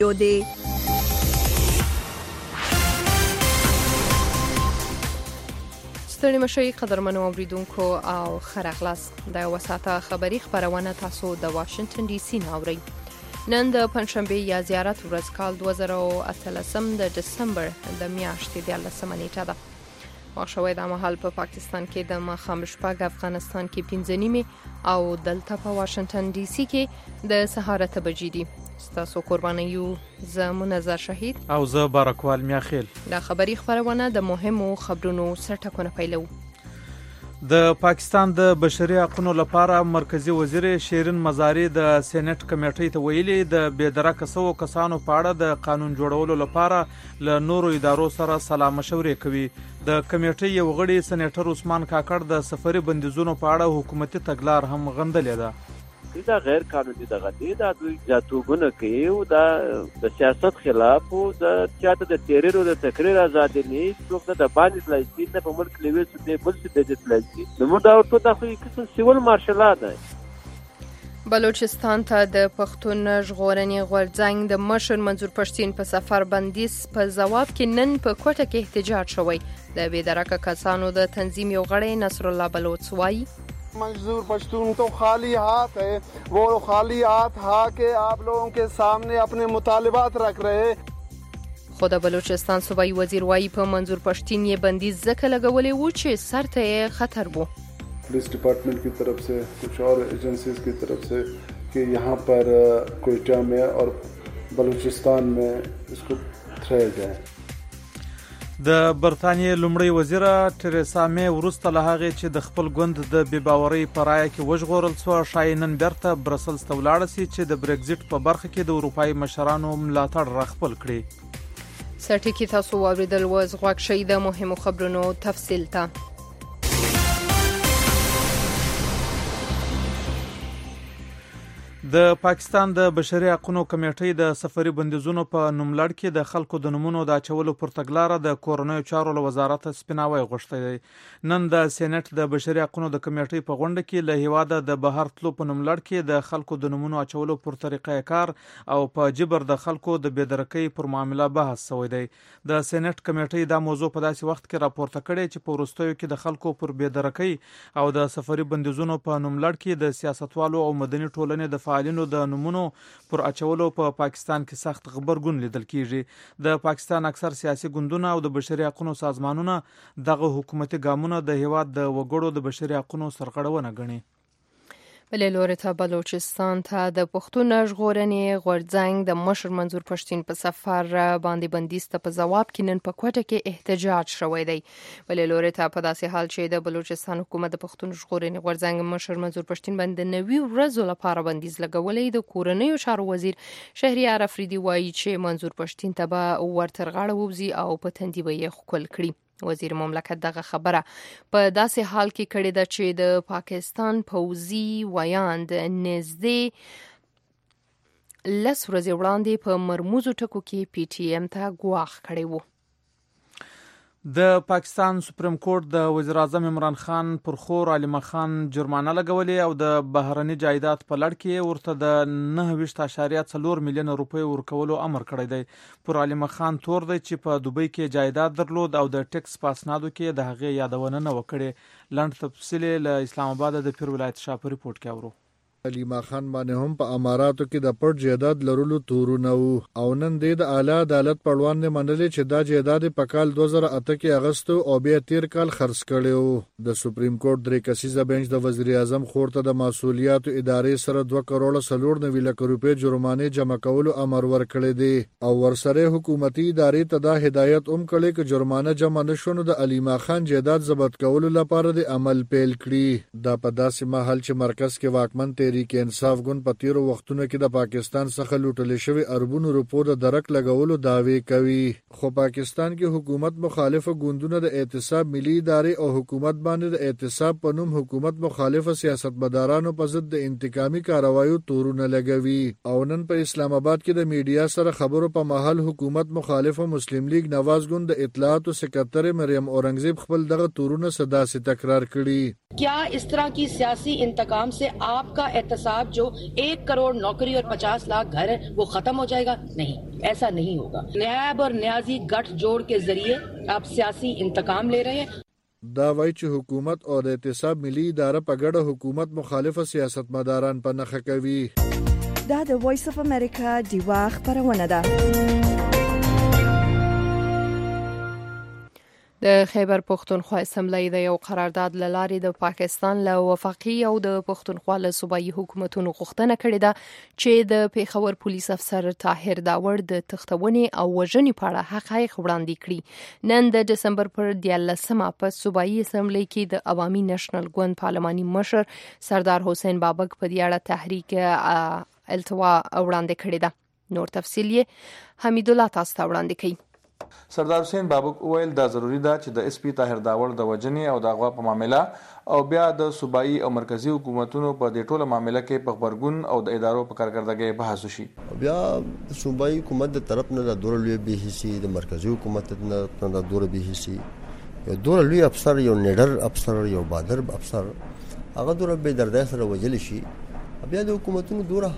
ستړي مشئ قدرمنو اوریدونکو او ښه راغلاست. د یوه ساعته خبري خپرونه تاسو د واشنگټن ډي سي نه اورئ. نن د پنجشنبې یا زیارت ورځ کال 2013 د دسمبر د میاشتې 14 نیټه ده. وخت شوی دا مهال په پاکستان کې د ماښام شپږ، افغانستان کې 5 نیمې او دلته په واشنگټن ډي سي کې د سهار 8 بجې دي. ستاسو قرباني یو زه منظر شهید او زه بارکوال میاخیل. دا خبري خبرونه د مهمو خبرونو سرټکونه پیلو. د پاکستان د بشري حقوقو لپاره مرکزی وزیر شیرین مزاری د سېنات کمیټې ته ویلي د بېدرکه سوو کسانو په اړه د قانون جوړولو لپاره له نورو ادارو سره سلا مشورې کوي. د کمیټې یو غړي سېنیټر عثمان کاکړ د سفري بندیزونو په اړه حکومتي تګلار هم غندلې ده. دا غیر قانوني دغه دی، دا دوی جاتوګونه کوي او دا د سیاست خلاف او د چاته د تحریر او د تقریر ازادي نه څوک د باندې فلسطین نه په ملک لوي څه دی بل څه د فلسطین نو دا ورته د خو سیول مارشل ده. بلوچستان ته د پښتون ژغورنې غورځنګ د مشر منظور پښتین په سفر بندیز په جواب کې نن په کوټه کې احتجاج شوی. د بېدرکه کسانو د تنظیم یو غړی نصر الله بلوچ وایي मंजूर पश्तून तो खाली हाथ है, वो खाली हाथ के आप लोगों के सामने अपने मुतालिबात रख रहे. خود بلوچستان صوبائی وزیر وایي په منظور پښتین یې بندیز ځکه لګولې و چې سر ته یې خطر وو. पुलिस डिपार्टमेंट की तरफ से कुछ और एजेंसीज की तरफ से कि यहाँ पर कोयटा में और बलूचिस्तान में इसको थ्रेड जाए. د برتانیې لومړی وزیره تریسا مې وروسته له هغې چې د خپل ګوند د بېباورۍ په رایه کې وژغورل شوه ښایي نن بیرته برسلز ته ولاړه سي چې د برګزیټ په برخه کې د اروپایي مشرانو ملاتړ راخپل کړي. سرټکي تاسو واورېدل وز غوږ شئ د مهمو خبرونو تفصیل ته. د پاکستان د بشري حقوقو کمیټې د سفري بندیزونو په نوملړ کې د خلکو د نومونو د اچولو پر تګلاره د کورنیو چارو له وزارت سپیناوی غوښتی دی. نن د سېنات د بشري حقوقو د کمیټې په غونډه کې له هیواده د بهر تلو په نوملړ کې د خلکو د نومونو اچولو پر طریقې کار او په جبر د خلکو د بېدرکۍ پر معامله بحث شوی دی. د سېنات کمیټې دا موضوع په داسې وخت کې راپورته کړې چې په وروستیو کې د خلکو پر بېدرکۍ او د سفري بندیزونو په نوملړ کې د سیاستوالو او مدني ټولنې د فعالینو د نومونو پر اچولو په پاکستان کې سخت غبرګون لیدل کیږي. د پاکستان اکثر سیاسي ګوندونه او د بشري حقوقو سازمانونه دغه حکومتي ګامونه د هیواد د وګړو د بشري حقوقو سرغړونه ګڼي. بلې لوري ته بلوچستان ته د پښتون ژغورنې غورځنګ د مشر منظور پښتین په سفر باندې بندیز ته په جواب کې نن په کوټه کې احتجاج شوی دی. بلې لوري ته په داسې حال چې د بلوچستان حکومت د پښتون ژغورنې غورځنګ مشر منظور پښتین باندې 90 ورځو لپاره بندیز لګولې. د کورنیو چارو وزیر شهریار افریدي وایي چې منظور پښتین ته به ورتر غاړه ووځي او په تندي به یې ښکل کړي. وزیر مملکت دغه خبره په داسې حال کې کړې ده چې د پاکستان پوځي ویاند نږدې 10 ورځې وړاندې په مرموزو ټکو کې پی ټی ایم ته ګواښ کړی و. د پاکستان سپریم کورټ د وزیر اعظم عمران خان پر خور علیمه خان جرمانه لګولې او د بهرني جایداد په لړ کې ورته د 9.4 میلیون روپۍ ورکولو امر کړی دی. پر علیمه خان تور دی چې په دوبۍ کې جایداد درلود او د ټیکس په اسنادو کې د هغې یادونه نه وکړي. لنډ تفصیل له اسلام آباد د پیر ولایت شاه په ریپورت کې اورو. علیمه خان باندې هم په اماراتو کې د پټ جیداد لرلو تورونه وو او نن د اعلی عدالت په وړاندې منلې چې دا جیداد په کال 2008 کې اغستو او بیا تیر کال خرڅ کړو. د سپریم کورټ درې کسیزه بنچ د وزیر اعظم خور ته د مسؤلیتو ادارې سره 2 کروڑ 94 لک روپۍ جرمانه جمع کولو امر ورکړی دی او ورسره حکومتي ادارې ته دا هدایت هم کړی چې جرمانه جمع نشونه د علیمه خان جیداد ضبط کولو لپاره د عمل پیل کړي. دا په داسې مهال چې مرکز کې واکمن تحریک انصاف ګوند په تیرو وختونو کې د پاکستان څخه لوټل شوی اربونو روپو د درک لګولو دعوی کوي. خو پاکستان کې حکومت مخالف ګوندونه د اعتصاب ملي ادارې او حکومت باندې د اعتصاب په نوم حکومت مخالف سیاستمدارانو په ضد د انتقامي کاروایو تورونه لګوي. او نن په اسلام آباد کې د میډیا سره خبرو په محل حکومت مخالف مسلم لیگ نواز ګوند د اطلاعات سکرټری مریم اورنګزیب خپل دغه تورونه صدا سے تکرار کړي. क्या इस तरह की सियासी इंतकाम से आपका एहतसाब जो 1 करोड़ नौकरी और 50 लाख घर है वो खत्म हो जाएगा? नहीं, ऐसा नहीं होगा। नायब और न्याजी गठजोड़ के जरिए आप सियासी इंतकाम ले रहे हैं। دا وایي چې حکومت او د احتساب ملي اداره په ګډه حکومت مخالفه سیاستمداران په نښه کوي. دا د وایس اف امریکا دیوا خبرونه ده. د خیبر پختونخوا اسمبلی د یو قرارداد لاري د پاکستان له وفاقي او د پختونخوا له صوبایي حکومتونو غوښتنه کړې ده چې د پیښور پولیس افسر طاهر داور د تختونې او وژنې په اړه حقایق وړاندې کړي. نن د دسمبر پر 13 په صوبایي اسمبلی کې د عوامي نېشنل ګوند پارلماني مشر سردار حسین بابک په دې اړه تحریک التوا وړاندې کړې ده. نور تفصیل یې حمید الله تاسو ته وړاندې کوي. سردار حسین بابک وویل دا ضروری ده چې د اس پی طاهر داور د وژنې او د اغوا په معاملې او بیا د صوبایي او مرکزی حکومتونو په دې ټوله معاملې کې په خبرګون او د ادارو په کارکردګۍ بحث وشي. بیا د صوبایي حکومت د طرف نه د دورلوي به حصي د مرکزی حکومت نه د دور به حصي یو دورلوي افسر یو نیډر افسر یو بادر افسر هغه دور به درده سره وجل شي. بیا د حکومتونو دوره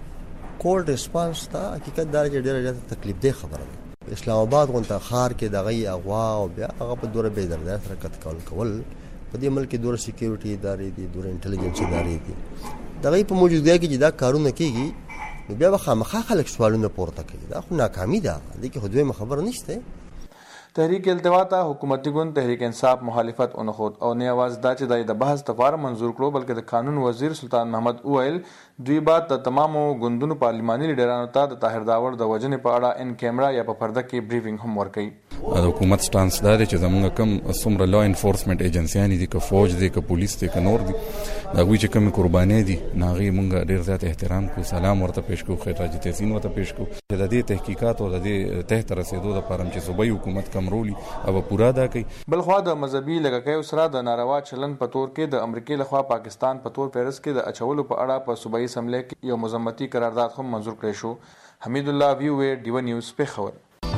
کول ریسپانس ته حقیقت دار چې ډیره تکلیف ده خبره ده. اسلام آباد غونته خار کې دغه اغوا او بیا هغه په دوره به درده سره کتکول کول په دې ملک دوره سکیورټي ادارې دي دوره انټيليجنس ادارې دي دغه په موجودګۍ کې دا کارونه کیږي بیا به خامخا خلک سوالونه پورته کوي. دا خو ناکامي ده دغه خو خبر نشته. تحریک التوا ته حکومتي ګوند تحریک انصاف مخالفت اونخود او نه आवाज دا چې د بحث لپاره منظور کړو بلکې د قانون وزیر سلطان محمد اویل دوی بعد د تمامو ګوندونو پارلماني لیډرانو ته د طاهر داور د وژنې په اړه ان کیمرا یا په پرده کې بریفینګ هم ورکړي. د حکومت سټانس دا دی چې زموږ کوم څومره لا انفورسمنت ایجنسیانی دي که فوج دي که پولیس دي که نور دي دا وی چې کوم قرباني دي ناغي مونږ ډیر زیات احترام کو سلام ورته پېښ کو خیر راځي تحسین ورته پېښ کو چې د دې تحقیقات او د دې ته رسیدو لپاره چې صوبایي حکومت کمرولي او پورا دا کوي. بلخوا د مذهبي لګکې سره د ناروا چلن په تور کې د امریکای لخوا پاکستان په تور پیرس کې د اچولو په اړه په صوبایي اسمبلی کې یو مذمتي قرارداد هم منظور کړی شو. حمید الله ویو ډیو نیوز په خبر.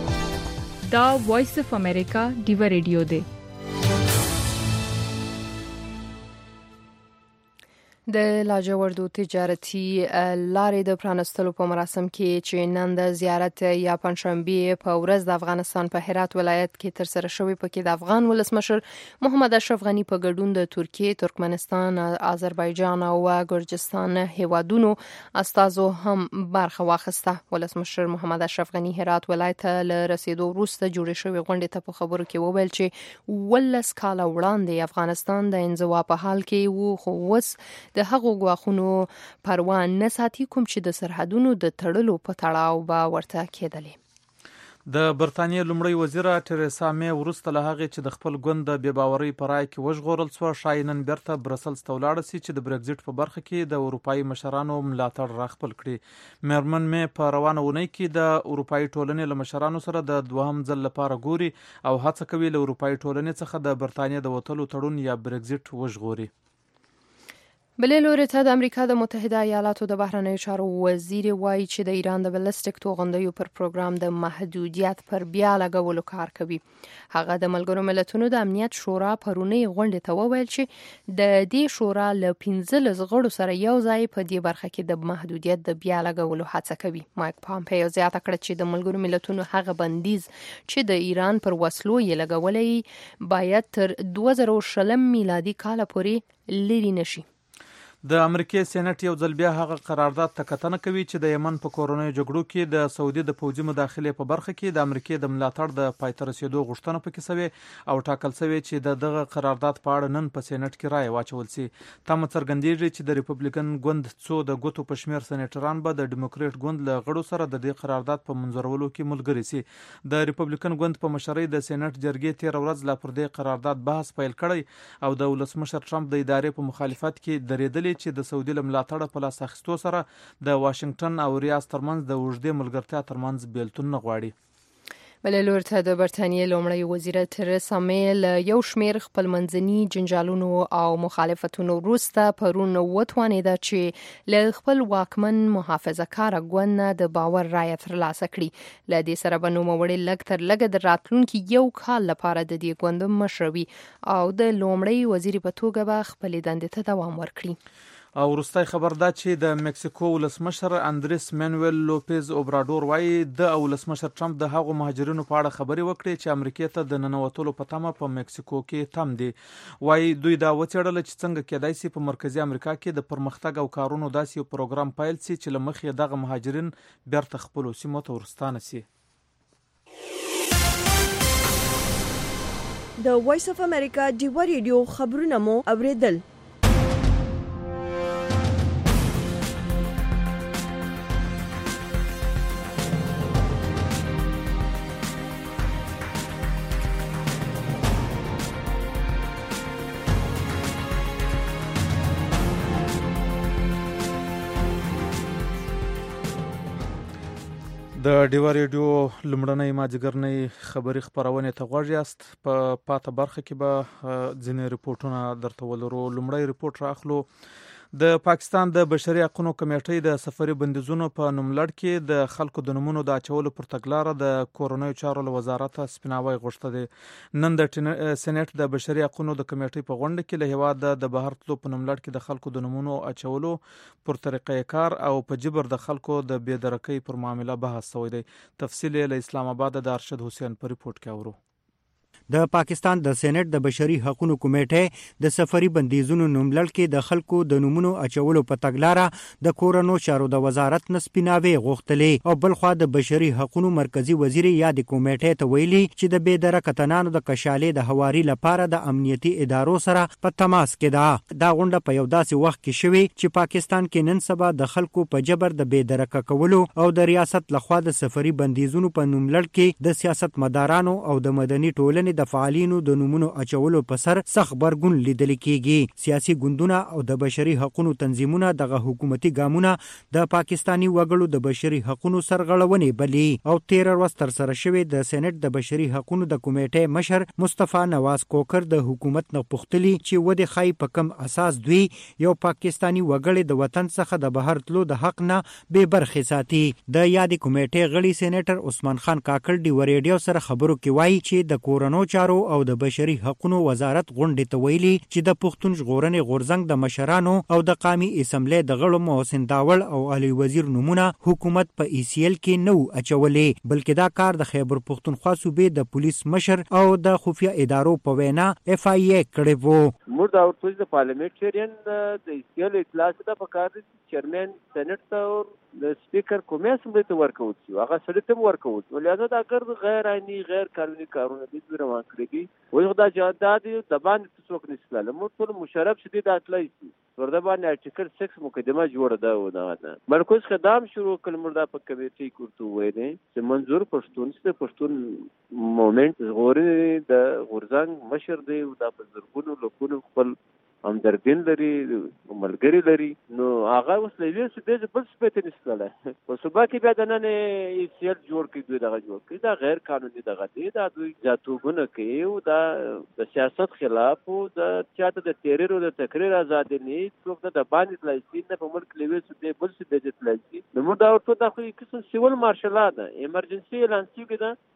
دا وایس اف امریکا ډیو ریډیو دی. د لاجوردو تجارتي لارې د پرانستلو په مراسم کې چې نن د زیارت یا پنځشنبه په ورځ د افغانستان په هرات ولایت کې تر سره شوی پکې د افغان ولسمشر محمد اشرف غنی په ګډون د ترکیه، ترکمنستان، آذربایجان او ګرجستان هیوادونو استازو هم برخه واخیسته. ولسمشر محمد اشرف غنی هرات ولایت له رسیدو وروسته جوړ شوی غونډې ته په خبرو کې وویل چې 12 کاله وړاندې افغانستان د انزوا په حال کې وو خو اوس د هغو غواخونو پروا نه ساتي کوم چې د سرحدونو د تړلو په تړاو به ورته کېدلې. د برتانیې لومړی وزیره تریسا می وروسته له هغې چې د خپل ګوند د بې باورۍ په رایه کې وژغورل سوه ښایي نن بیرته برسلز ته ولاړه سي چې د برګزیټ په برخه کې د اروپایي مشرانو ملاتړ راخپل کړي. میرمن می په روانه اونۍ کې د اروپایي ټولنې له مشرانو سره د دوهم ځل لپاره ګوري او هڅه کوي له اروپایي ټولنې څخه د برتانیې د وتلو تړون یا برګزیټ وژغوري. بلې لوري ته د امریکا د متحده ایالاتو د بهرنیو چارو وزیر وایي چې د ایران د بلستیک توغندیو پر پروګرام د محدودیت پر بیا لګولو کار کوي. هغه د ملګرو ملتونو د امنیت شورا پرونی غونډې ته وویل چې د دې شورا له 15 غړو سره یو ځای په دې برخه کې د محدودیت د بیا لګولو هڅه کوي. مایک پامپیو زیاته کړه چې د ملګرو ملتونو هغه بندیز چې د ایران پر وسلو یې لګولې باید تر 2020 میلادي کال پورې لري نشي. د امریکای سېنات یو ځل بیا هغه قرارداد ته کتنه کوي چې د یمن په کورونیو جګړو کې د سعودي د پوځي مداخلې په برخه کې د امریکای د ملاتړ د پایته رسیدو غوښتنه پکې شوې او ټاکل شوې چې دغه قرارداد په اړه نن په سېنات کې رائے واچول شي. تم څرګندېږي چې د ریپبلیکن ګوند څو د ګوتو په شمیر سېنیټران به د ډیموکریټ ګوند له غړو سره د دې قرارداد په منځورولو کې ملګري شي. د ریپبلیکن ګوند په مشرۍ د سېنات جرګې 13 ورځ لا پر دې قرارداد بحث پیل کړی او د ولسمشر ټرمپ د ادارې په مخالفت کې درېدلې چې د سعودي ملاتړ په لاس اخیستو سره د واشنگټن او ریاض ترمنځ د اوږدې ملګرتیا ترمنځ بیلتون نه غواړي. بلې لور ته د برتانیې لومړی وزیره تریسا می له یو شمیر خپل منځني جنجالونو او مخالفتونو وروسته پرون وتوانېده چې له خپل واکمن محافظه کار ګوند نه د باور رایه ترلاسه کړي. له دې سره به نوموړی لږ تر لږه د راتلونکي یو کال لپاره د دې ګوند مشر وي او د لومړی وزیر په توګه به خپلې دندې ته دوام ورکړي. او وروستی خبر دا چې د مکسیکو ولسمشر اندریس مانویل لوپیز اوبرادور وایي د ولسمشر ټرمپ د هغو مهاجرینو په اړه خبرې وکړي چې امریکې ته د ننوتلو په تمه په مکسیکو کې تم دي. وایي دوی دا وڅېړله چې څنګه کېدای شي په مرکزي امریکا کې د پرمختګ او کارونو داسې یو پروګرام پیل شي چې له مخې دغه مهاجرین بیرته خپلو سیمو ته ورستانه شي. د وایس اف امریکا ډیوا ریډیو خبرونه مو اوریدل. د ډیوا ریډیو لومړنۍ ماځیګرنۍ خبري خپرونې ته غوږ یاست. په پاته برخه کې به ځینې ریپورټونه درته ولرو. لومړی ریپورټ راخلو. د پاکستان د بشري حقوقو کمیټې د سفري بندیزونو په نوملړ کې د خلکو د نومونو د اچولو پر تګلاره د کورنیو چارو له وزارت سپیناوی غوښته دي. نن د سېنات د بشري حقوقو د کمیټې په غونډه کې له هیواد د بهر تلو په نوملړ کې د خلکو د نومونو اچولو پر طریقې کار او په جبر د خلکو د بېدرکۍ پر معامله بحث شوی دی. تفصیل له اسلام آباد د ارشد حسین په ریپورت کې اورو. د پاکستان د سېنات د بشري حقوقو کمیټې د سفري بندیزونو نوملړ کې د خلکو د نومونو اچولو په تګلاره د کورنیو چارو د وزارت نسپیناوي غوښتلې او بلخوا د بشري حقوقو مرکزی وزیر یا د کمیټې ته ویلي چې د بېدرکه تنانو د کشالې د هواري لپاره د امنیتي ادارو سره په تماس کې ده. دا غونډه په یو داسې وخت کې شوې چې پاکستان کې نن سبا د خلکو په جبر د بېدرکه کولو او د ریاست لخوا د سفري بندیزونو په نوملړ کې د سیاست مدارانو او د مدني ټولنې د فعالینو د نومونو اچولو په سر سخت غبرګون لیدل کیږي. سیاسي ګوندونه او د بشري حقوقو تنظیمونه دغه حکومتي ګامونه د پاکستانی وګړو د بشري حقوقو سرغړونې بلی او 13 ورځې تر سره شوې. د سېنات د بشري حقوقو د کمیټې مشر مصطفی نواز کوکر د حکومت نه پوښتلي چې ودې خای په کم اساس دوی یو پاکستانی وګړي د وطن څخه د بهر تلو د حق نه بے برخې ساتي. د یادې کمیټې غړي سېنیټر عثمان خان کاکړ دی ورېډیو سره خبرو کې وایي چې د کورنیو چارو او د بشري حقوقو وزارت غونډې ته ویلي چې د پښتون ژغورنې غورځنګ د مشرانو او د قومي اسمبلی د غړو محسن داول او علي وزیر نومونه حکومت په ECL کې نو اچولې، بلکې دا کار د خیبر پښتونخوا صوبې د پولیس مشر او د خفیه ادارو په وینا FIA کړی وو. موږ دا ورته د پارلیمنټریان د ECL اجلاس ته پکار دي چیرمن سېنات ته د سپیکر کومه اسمبلی ته ورکول شي هغه سړی ته ورکول ولې دا اگر غیر عیني غیر قانوني کارونه دي روان کړی دي وایي دا جهاد دي د باندې څوک نشته موږ ټول مشرف شدي د اطلاعي ورته باندې ارټیکل 6 مقدمه جوړه ده و دا مرکز خدام شروع کړل مردا په کمیټې کوته وې دي چې منظور پښتون مومنت غوري د غورځنګ مشر دی او د بزرګونو لکونو خپل همدردین لري ملګری لري نو هغه اوس لوي چې د بل سپېټ نشته په صبح کې بیا د نن ECL جوړ کړي دغه جوړ کړي دا غیر قانوني دغه دی دا دوی جاتوګونه کوي او دا د سیاست خلاف او د چاته د تحریر او د تقریر ازادي نه څوک د باندې لایسي نه په ملک لوي چې بل څه د لایسي نو دا ورته د خو قسم سیول مارشل ده ایمرجنسي اعلان شوی ده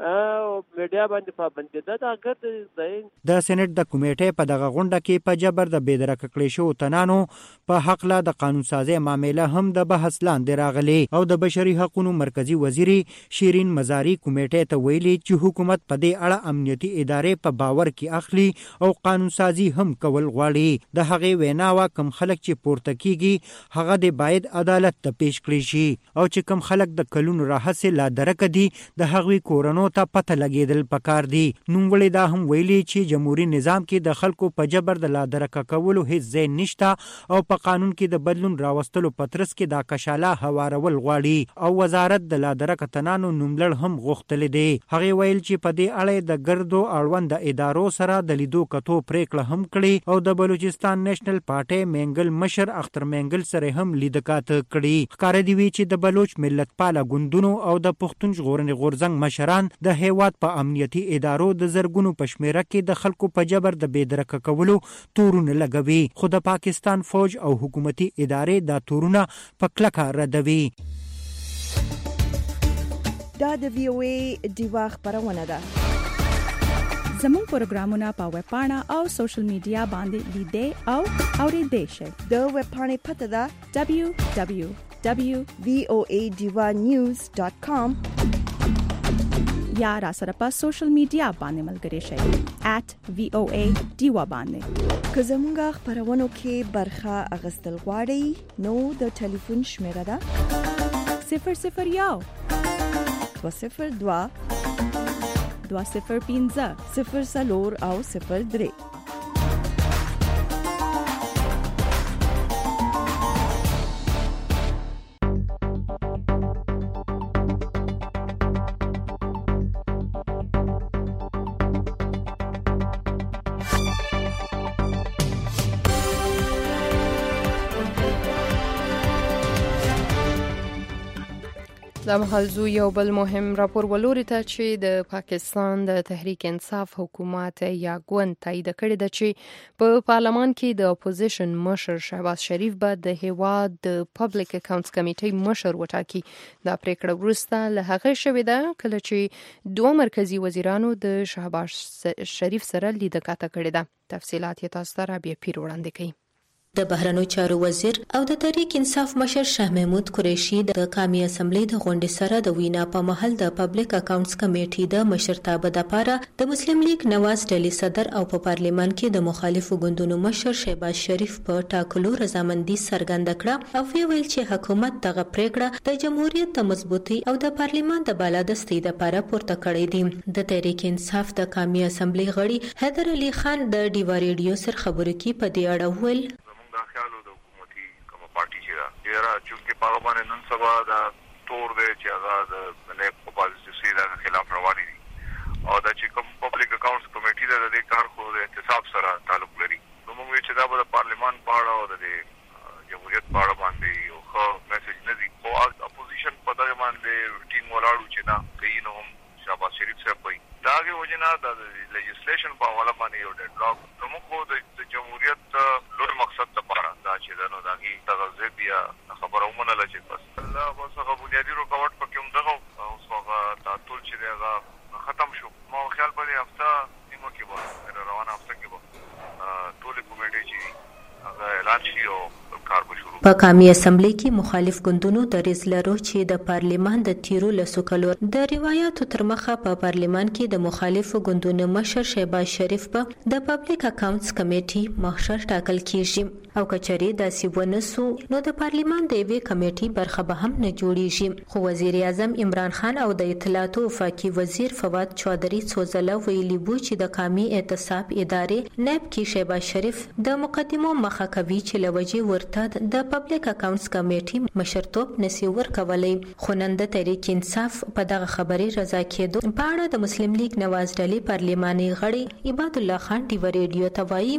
او میډیا باندې پابندي ده دا اگر د سېنات د کمیټې په دغه غونډه کې په جبر د بېدرکه کړې شو تنانو په حق لا د قانون سازي معاملې هم د بحث لاندې راغلي او د بشري حقوقو مرکزی وزیر شیرین مزاری کمیټې ته ویلي چې حکومت په دې اړه امنیتي ادارې په باور کې اخلي او قانون سازي هم کول غواړي. د هغې ویناوه کم خلک چې پورته کیږي هغه د باید عدالت ته پیش کړی شي او چې کم خلک د کلونو راهسه لا درک دي د هغوی کورونو ته پته لګیدل پکار دي. نوموړي دا هم ویلي چې جمهوریت نظام کې د خلکو په جبر د لا درکه کولو هیڅ ځای نشته او په قانون کې د بدلون راوستلو پترس کې دا کشاله هوارول غواړي او وزارت د لا درکه تنانو نوملړ هم غوښتل دي. هغه ویل چې په دې اړه د ګردو اړوند ادارو سره د لیدو کتو پریکړه هم کړي او د بلوچستان نېشنل پارټي منګل مشر اختر منګل سره هم لیدکات کړي. ښکار دی وی چې د بلوچ ملت پاله ګوندونو او د پښتون ژغورنې غورځنګ مشران د هیواد په امنیتي ادارو د زرګونو پشمیره کې د خلکو په جبر د بېدرکه کولو تورونه لګوي خو د پاکستان فوج او حکومتي ادارې دا تورونه په کلکه ردوي. دا د VOA ډیوا خبرونه ده. زموږ پروګرامونه په ویب پاڼه او سوشل میډیا باندې لیدئ او اوریدئ شئ. د ویب پاڼې پته ده www.voadivanews.com یا را سره په سوشل میډیا باندې ملګري شئ @VOA Diva باندې. که زموږ خبرونو کې برخه اغستل غواړئ نو د ټلیفون شمیره ده 001 202 205 04 او 03. دا مهال زو یو بل مهم راپور ولوري ته چې د پاکستان د تحریک انصاف حکومت یا ګوند تایید کړی ده چې په پارلمان کې د اپوزیشن مشر شهباز شریف به د هیواد د پبلک اکاونټس کمیټې مشر وټاکي. دا پریکړه وروسته له هغه شوې ده کله چې دوه مرکزی وزیرانو د شهباز شریف سره لیدکاته کړې ده. تفصيلات یې تاسو ته رابعه پیر وړاندې کوي. د بهرنیو چارو وزیر او د تحریک انصاف مشر شاه محمود قریشي د قومي اسمبلی د غونډې سره د وینا په محل د پبلک اکاونټس کمیټې د مشرتابه لپاره د مسلم لیگ نواز ډلې صدر او په پارلیمان کې د مخالفو ګوندونو مشر شهباز شریف په ټاکلو رضامندي څرګنده کړه او ویل چې حکومت دغه پریکړه د جمهوریت د مضبوطی او د پارلیمان د بالادستۍ لپاره پورته کړې دي. د تحریک انصاف د قومي اسمبلی غړي حیدر علي خان د ډیوا ریډیو سره خبرو کې په دې اړه ویل چونکه پارلمان نن سبا دا تور دی چې هغه د نه اپوزیشن سره خلاف رواني دي او دا چې کوم پبلک اکاونټس کمیټې د دې کار خو د احتساب سره تعلق لري. نو موږ چې دا به د پارلمان په اړه او د جمهوریت په اړه باندې یو ښه میسج نه دی خو اپوزیشن په دغه باندې روټین ولاړو چې دا کوي نو هم شهباز شریف صاحب وایي دا کې وجنه د لیجسلیشن په حواله باندې یو ډیډلاک نو موږ د جمهوریت لوی مقصد لپاره دا چې دا نو داږي تغذیه بیا خبره ومنه لچې بس الله بس هغه بنیادی رکاوټ پکې هم دغه اوس هغه تعطل چې هغه ختم شو. ما خیال په دې هفته نیمه کې به روانه هفته کې به ټول کمیټې چې هغه اعلان شي او کار به شروع. په قومي اسمبلی کې مخالف ګوندونو دریځ لرو چې د پارلیمان د تیرو لسو کلو د روایتو تر مخه په پارلیمان کې د مخالفو ګوندونو مشر شهباز شریف په د پبلک اکاونټس کمیټې مشر ټاکل کیږي او کچري داسې ونسو نو د پارلیمان د یوې کمیټې برخه به هم نه جوړیږي. خو وزیر اعظم عمران خان او د اطلاعات او وفاقي وزیر فواد چودھری څوځله ویلي وو چې د قومي اعتصاب ادارې نیب کې شهباز شریف د مقدمو مخه کوي چې لوجه ورته د پبلک اکاونټس کمیټې مشرتوب نسی ورکولای. خو نن د تحریک انصاف په دغه خبرې رضا کېدو په اړه د مسلم لیگ نواز ډلې پارلماني غړي عباد الله خان ډیوا ریډیو ته وایي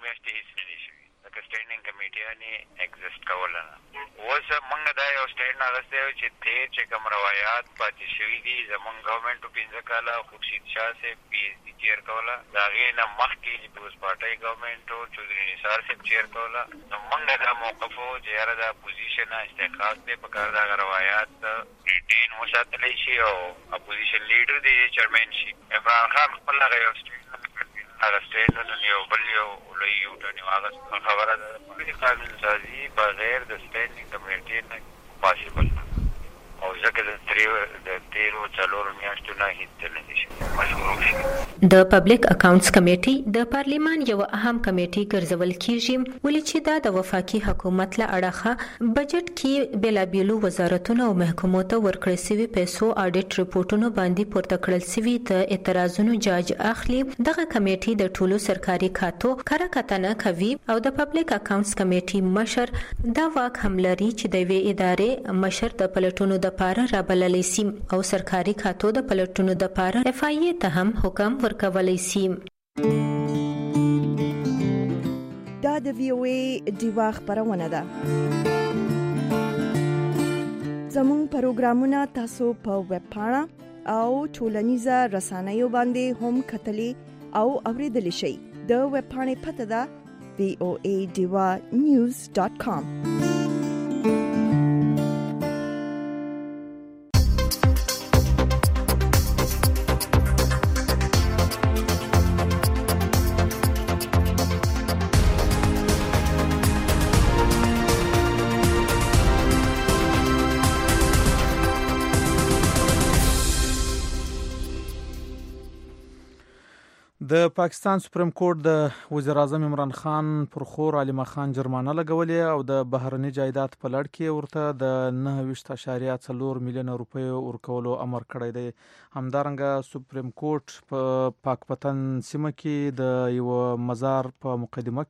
اوس موږ دا یو سټیټ ناغسته چې تیر چې کوم روایت پاتې شوی دي زمونږ ګورنمنت په 15 کاله خورشید شاه سے پی ایچ ډی چیر کوله دا غینه مخکې چې په پارټي ګورنمنت او چودھری نثار سے چیر کوله نو موږ دا موقف او جره دا پوزیشن استحقاق ته په کار دا روایت ریټین وساتل شي او اپوزیشن لیډر دی چیرمن شي. عمران خان خپل هغه یو سټیټ هغه سټیټ نن یو بل یو لوی ټنی هغه خبره ده چې قانون سازي بغیر د سټینډینګ کمیټې نه پاسبل او ځکه د تیرو څلورو میاشتو نه هیڅ نه شي مشروع شي. د پبلک اکاونټس کمیټې د پارلیمان یو اهم کمیټې ګرځول کیږي ولې چې دا د وفاقي حکومت له اړخه بجټ کې بېلابېلو وزارتونو او محکمو ته ورکړل شوي پیسو اډیټ ریپورتونو باندې پورته کړل شوي د اعتراضونو جاج اخلي. دغه کمیټې د ټولو سرکاري کاتو کره کتنه کوي او د پبلک اکاونټس کمیټې مشر دا واک هم لري چې د وی ادارې مشر د پلټونو د پاره رابللی سي او سرکاري کاتو د پلټونو د پاره اف آی ای ته هم حکم ورکولی سي. دا د وی او ای دیوا خبرونه ده. زموږ پروګرامونه تاسو په ویب پاڼه او ټولنیزه رسنیو باندې هم کتلی او اوریدلی شئ. د ویب پاڼې پته ده voadivanews.com. د پاکستان سپریم کورټ د وزیر اعظم عمران خان پر خور علیمه خان جرمانه لګولې او د بهرني جایداد په لړ کې ورته د 9.4 میلیون روپۍ ورکولو امر کړی دی. همدارنګه سپریم کورټ په پاکپتن سیمه کې د یو مزار په مقدمه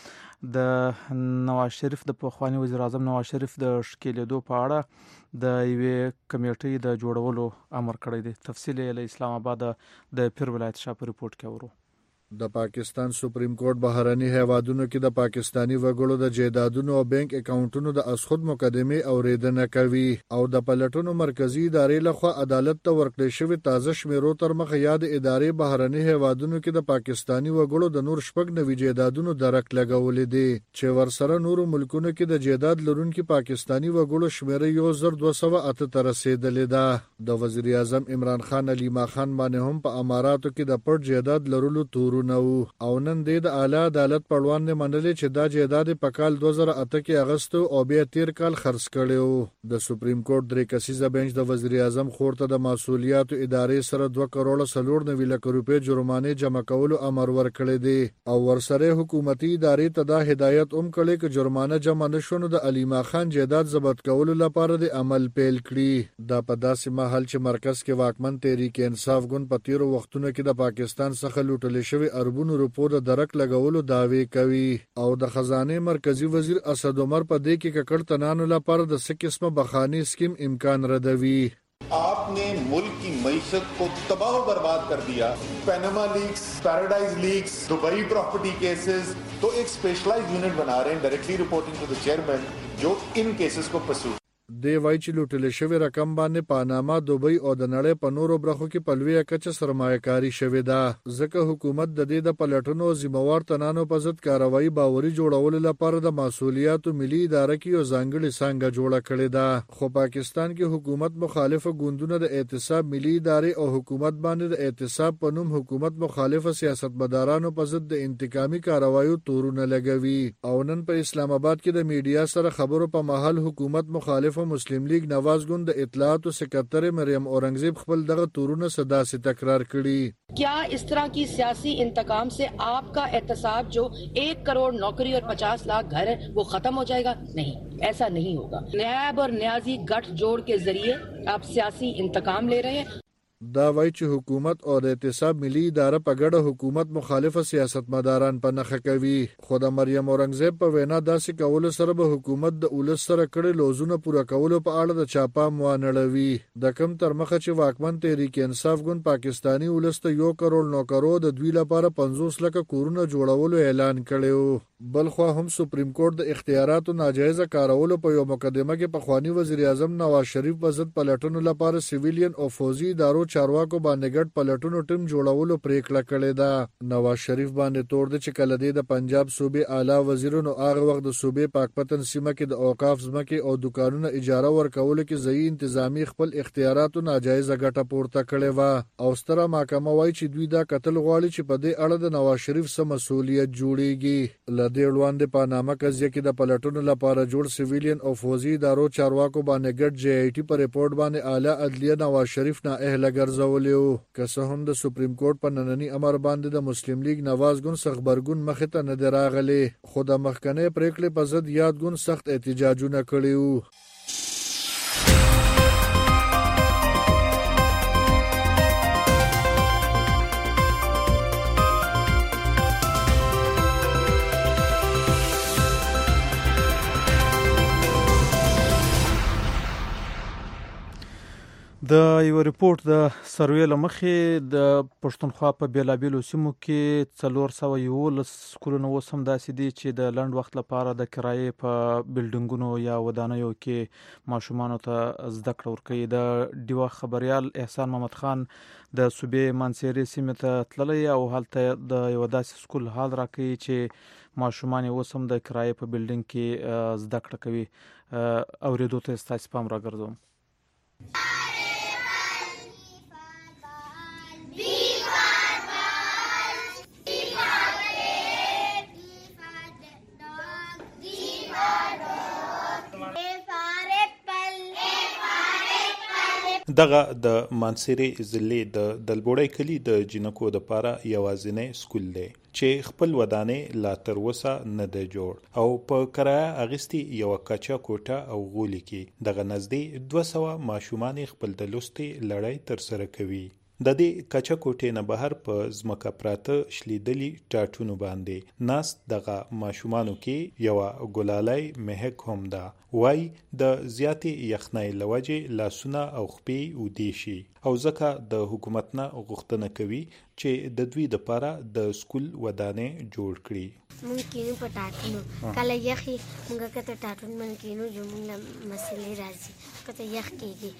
کې د نواز شریف د پخوانی وزیر اعظم نواز شریف د ښکېلېدو په اړه د یوې کمیټې د جوړولو امر کړی دی. تفصیل یې له اسلام آباد د پیر ولایت شاه په ریپورت کې ورو. د پاکستان سپریم کورټ بهرني هیوادونو کې د پاکستانی وګړو د جایدادونو او بانک اکاونټونو د اسخود مقدمه اوریدنه کوي او د پلټنو مرکزی ادارې لخوا عدالت ته ورکړل شوی تازه شمیرو تر مخه یاد ادارې بهرني هیوادونو کې د پاکستانی وګړو د نور شپږ نوي جایدادونو درک لګولې دي چې ورسره نورو ملکونو کې د جایداد لرونکو پاکستانی وګړو شمیره 1208 ته رسیدلې ده. د وزیر اعظم عمران خان علیمه خان باندې هم په اماراتو کې د پټ جایداد لرلو تورو او نن د اعلی عدالت پړوان نه منلې چې دا جایداد په کال 2008 کې اغستو او بیا تیر کال خرڅ کړو. د سپریم کورټ درې کسیزه بنچ د وزیر اعظم خورته د مسؤلیت ادارې سره 2 کروڑ 4 لک روپۍ جرمانه جمع کولو امر ورکړی دی او ورسره حکومتي ادارې ته دا هدایت کړي چې جرمانه جمع نشونه د علیمه خان جایداد ضبط کولو لپاره د عمل پیل کړي. دا په داسې مهال چې مرکز کې واکمن تحریک انصاف ګوند په تیرو وختونو کې د پاکستان څخه لوټل شوی اربونو روپو د درک لګولو دعوی کوي او د خزانه مرکزی وزیر اسد عمر په دې کې ککړ تنانو لپاره د څه قسمه بخانی سکیم امکان ردوي. आपने मुल्क की मईशत को तबाह बर्बाद कर दिया. Panama leaks, Paradise leaks, Dubai property cases, तो एक स्पेशलाइज्ड यूनिट बना रहे हैं directly reporting to the chairman जो इन केसेस को परस्यू. دی وای چې لوټل شوی رقم باندې پاناما، دوبۍ او د نړۍ په نورو برخو کې په لویه کچه سرمایه‌کاري شوې ده. ځکه حکومت د دې د پلټنو ذمہوار تنانو په ضد کاروایی باوري جوړولو لپاره د مسؤلیتو ملي اداره کې یو ځانګړې څنګه جوړه کړې ده. خو پاکستان کې حکومت مخالفه ګوندونه د اعتصاب ملي ادارې او حکومت باندې د اعتصاب په نوم حکومت مخالفه سیاستمدارانو په ضد د انتقامي کاروایو تورونه لګوي. او نن په اسلام آباد کې د میډیا سره خبرو په محل حکومت مخالف مسلم لیگ نواز ګوند د اطلاعات او سکرټری مریم اورنګزیب خپل دغه تورونه صدا سے تکرار کړي. क्या इस तरह की सियासी इंतकाम से आपका एहतसाब जो 1 करोड़ नौकरी और 50 लाख घर है वो खत्म हो जाएगा? नहीं, ऐसा नहीं होगा. नैब और न्याजी गठजोड़ के जरिए आप सियासी इंतकाम ले रहे हैं. دا وایي چې حکومت او د اعتصاب ملي اداره په ګډه حکومت مخالفه سیاستمداران په نخښه کوي. خو د مریم اورنګزیب په وینا داسې کول سره به حکومت د اولس سره کړي لوزونه پوره کولو په اړه د چاپا موانړوي. د کم تر مخه چې واکمن تحریک انصاف ګوند پاکستانی اولس ته 1 کروڑ 9 کروڑ د دوی لپاره 50 لک کورونه جوړولو اعلان کړو. بلخو هم سپریم کورټ د اختیاراتو ناجایز کارولو په یو مقدمه کې پخوانی وزیر اعظم نواز شریف په ضد پلټنو لپاره سیویلین او فوجي ادارو چارواکو باندې ګډ پلټنو ټیم جوړولو پریکړه کړې ده. نواز شریف باندې تور د چې کله د پنجاب صوبې اعلی وزیرونو هغه وخت د صوبې پاکپتن سیمه کې د اوقاف ځمکې او دکانونو اجاره ورکولو کې ځای انتظامی خپل اختیاراتو ناجایز ګټه پورته کړې و او ستره محکمه وایي چې دوی دا قتل غواړي چې په دې اړه د نواز شریف سم مسؤلیت جوړیږي. لدې وړاندې پاناما قضیه کې د پلټنو لپاره جوړ سیویلین او فوجي ادارو چارواکو باندې ګډ جی آی ټي په ریپورت باندې اعلی عدلیه نواز شریف نه اهله ګرځولیو. که څه هم د سپریم کورټ په نننی امر باندې د مسلم لیگ نواز ګوند خبرګون مخې ته نه راغلی، خو د مخکنی پریکړې په ضد یاد ګوند سخت احتجاجونه کړي وو. د یو ریپورت د سروې لمخې د پښتونخوا په بیلابیلو سیمو کې 411 سکولونه اوس هم داسې دي چې د لنډ وخت لپاره د کرایې په بلډینګونو یا ودانیو کې ماشومانو ته زده کړه ورکوي. د ډیوا خبریال احسان محمد خان د صوبې مانسیري سیمې ته تللی او هلته د یو داسې سکول حال راکوي چې ماشومان اوس هم د کرایې په بلډینګ کې زده کړه کوي. اورېدو ته ستاسو پام راګرځوم. دغه د مانسيري ضلع د دلبوړی کلی د جنکو د پاره یوازینی سکول دی چې خپل ودانې لا تر اوسه نه دی جوړ او په کرایه اغستی یو کچا کوټه او غولي کې دغه نږدې 200 ماشومان خپل د لوستي لړۍ تر سره کوي. د دې کچا کوټې نه بهر په ځمکه پراته شلیدلي ټاټونو باندې ناس دغه ماشومانو کې یو ګلالای مهک هم ده. وای د زیاتې یخنۍ لوجې لاسونه او خپې ودی شي او ځکه د حکومت نه غوښتنه کوي چې د دوی د پاره د سکول ودانې جوړ کړي. مونږ کینو په ټاټونو کله یخي مونږ کته ټاټون من کینو جو مونږ مسلې راځي کته یخ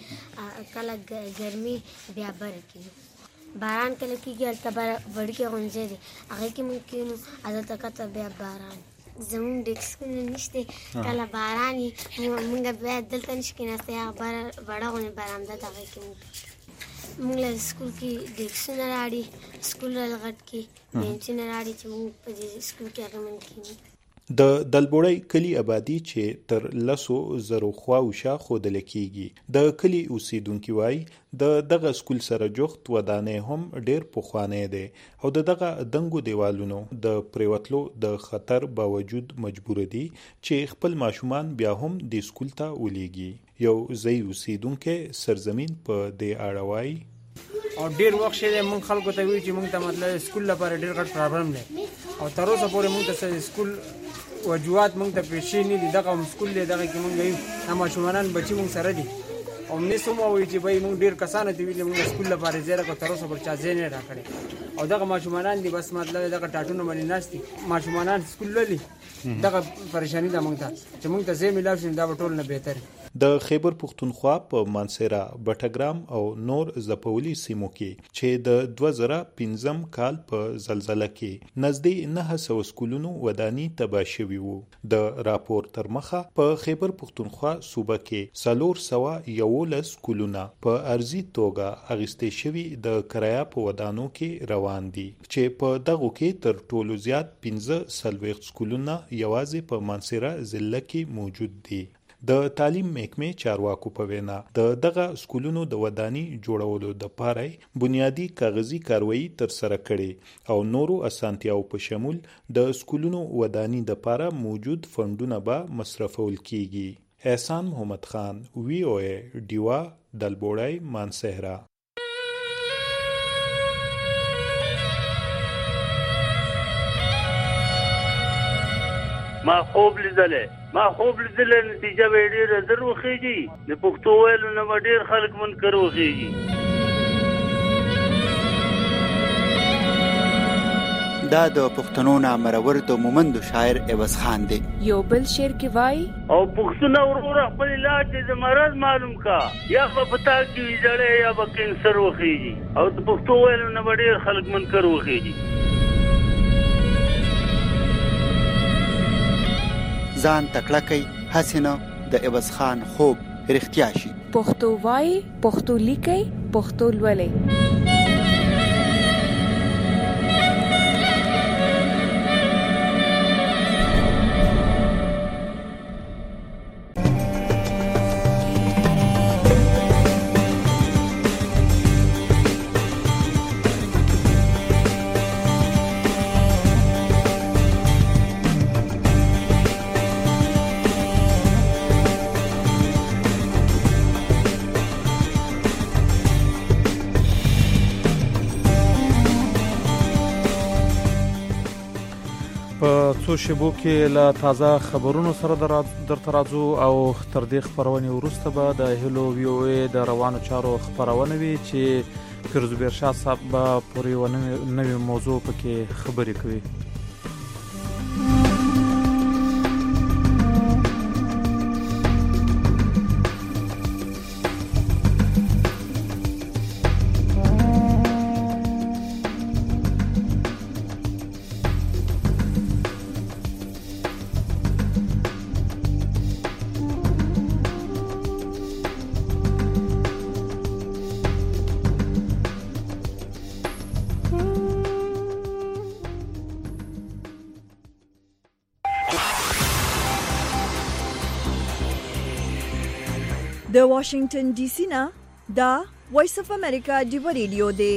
کېږي کله ګرمي بیا بر کینو باران کله کېږي التبر وړکه غونځي دي هغه کې مونږ کینو عادت کته بیا باران زمون د سکول نشته کله باران مونږ بیا دلته نشکیناسته یا بڑا غونې برامده دغه کې مونږ له سکول کې ډیکسونه راړي سکول لغټ کې بنچونه راړي چې مونږ په دې سکول کې هغه من کینی. د دلبوړی کلی آبادی چې تر 100,000 خواوشا خودل کېږي د کلی اوسیدونکو وای د دغه سکول سره جوخت ودانې هم ډیر پخوانی دی او دغه دنګو دیوالونو د پریوتلو د خطر باوجود مجبور دي چې خپل ماشومان بیا هم د سکول ته ولېږي. یو ځای اوسیدونکو سرزمین په دې اړوي او ډیر وخت شه مونږ خلکو ته وی چې مونږ ته مطلب سکول لپاره ډیر غټ پرابلم دی او تر اوسه پورې مونږ ته سکول وجوهات مونږ ته پېښې نه دي. دغه سکول دی دغه کې مونږ یو ماشومان بچي مونږ سره دي او موږ سمو وی چې به مونږ ډیر کسانو ته ویل مونږ سکول لپاره زیره کو تر اوسه پر چا ځای نه راکړي او دغه ماشومان دي بس مطلب دغه ټاټونه باندې ناشتي ماشومان سکول لولي دغه پریشانی ده مونږ ته چې مونږ ته زې ملاو شي دا ټول نه بهتر. د خیبر پختونخوا په مانسیرا بټګرام او نور زپولی سیمو کې چې د 2015 کال په زلزلہ کې نږدې 900 سکولونو ودانی تباه شوي وو. د راپور تر مخه په خیبر پختونخوا صوبه کې 311 سکولونه په ارزي توګه اغستې شوي د کرایا په ودانو کې روان دي چې په دغه کې تر ټولو زیات 15 سکولونه یوازې په مانسیرا ضلع کې موجود دي. د تعلیم محکمې چارواکو په وینا د دغه سکولونو د ودانی جوړولو د پاره بنیادی کاغذي کاروایی تر سره کړي او نورو اسانتیاو په شمول د سکولونو ودانی د پاره موجود فندونه به مصرفول کیږي. احسان محمد خان VOA دیوا دلبوړی مانسهرا. ما خوب لیدلې نتیجه به ډېره زر وخیږي د پښتو ویلو نه به ډېر خلک منکر وخیږي. دا د پښتنو نامرور د مومند شاعر عوض خان دی. یو بل شعر کې وای او پښتون ورور خپل علاج د مرض معلوم کا یا په پتا کې ویځړې یا په کینسر وخیږي او د پښتو ویلو نه به ډېر خلک منکر وخیږي. ځان تکړه کوي حسینه د عوض خان خوب رښتیا شي. پښتو وای پښتو لیکي پښتو لولي. څو شیبو کې له تازه خبرونو سره درته راځو او تر دې خبرونې وروسته به د هلو VOA د روانو چارو خبرونه وي چې فیروز شاه صاحب به پورې نوې موضوع پکې خبرې کوي. د واشنگټن ډي سي نه دا وایس اف امریکا ډیو ریډیو دی.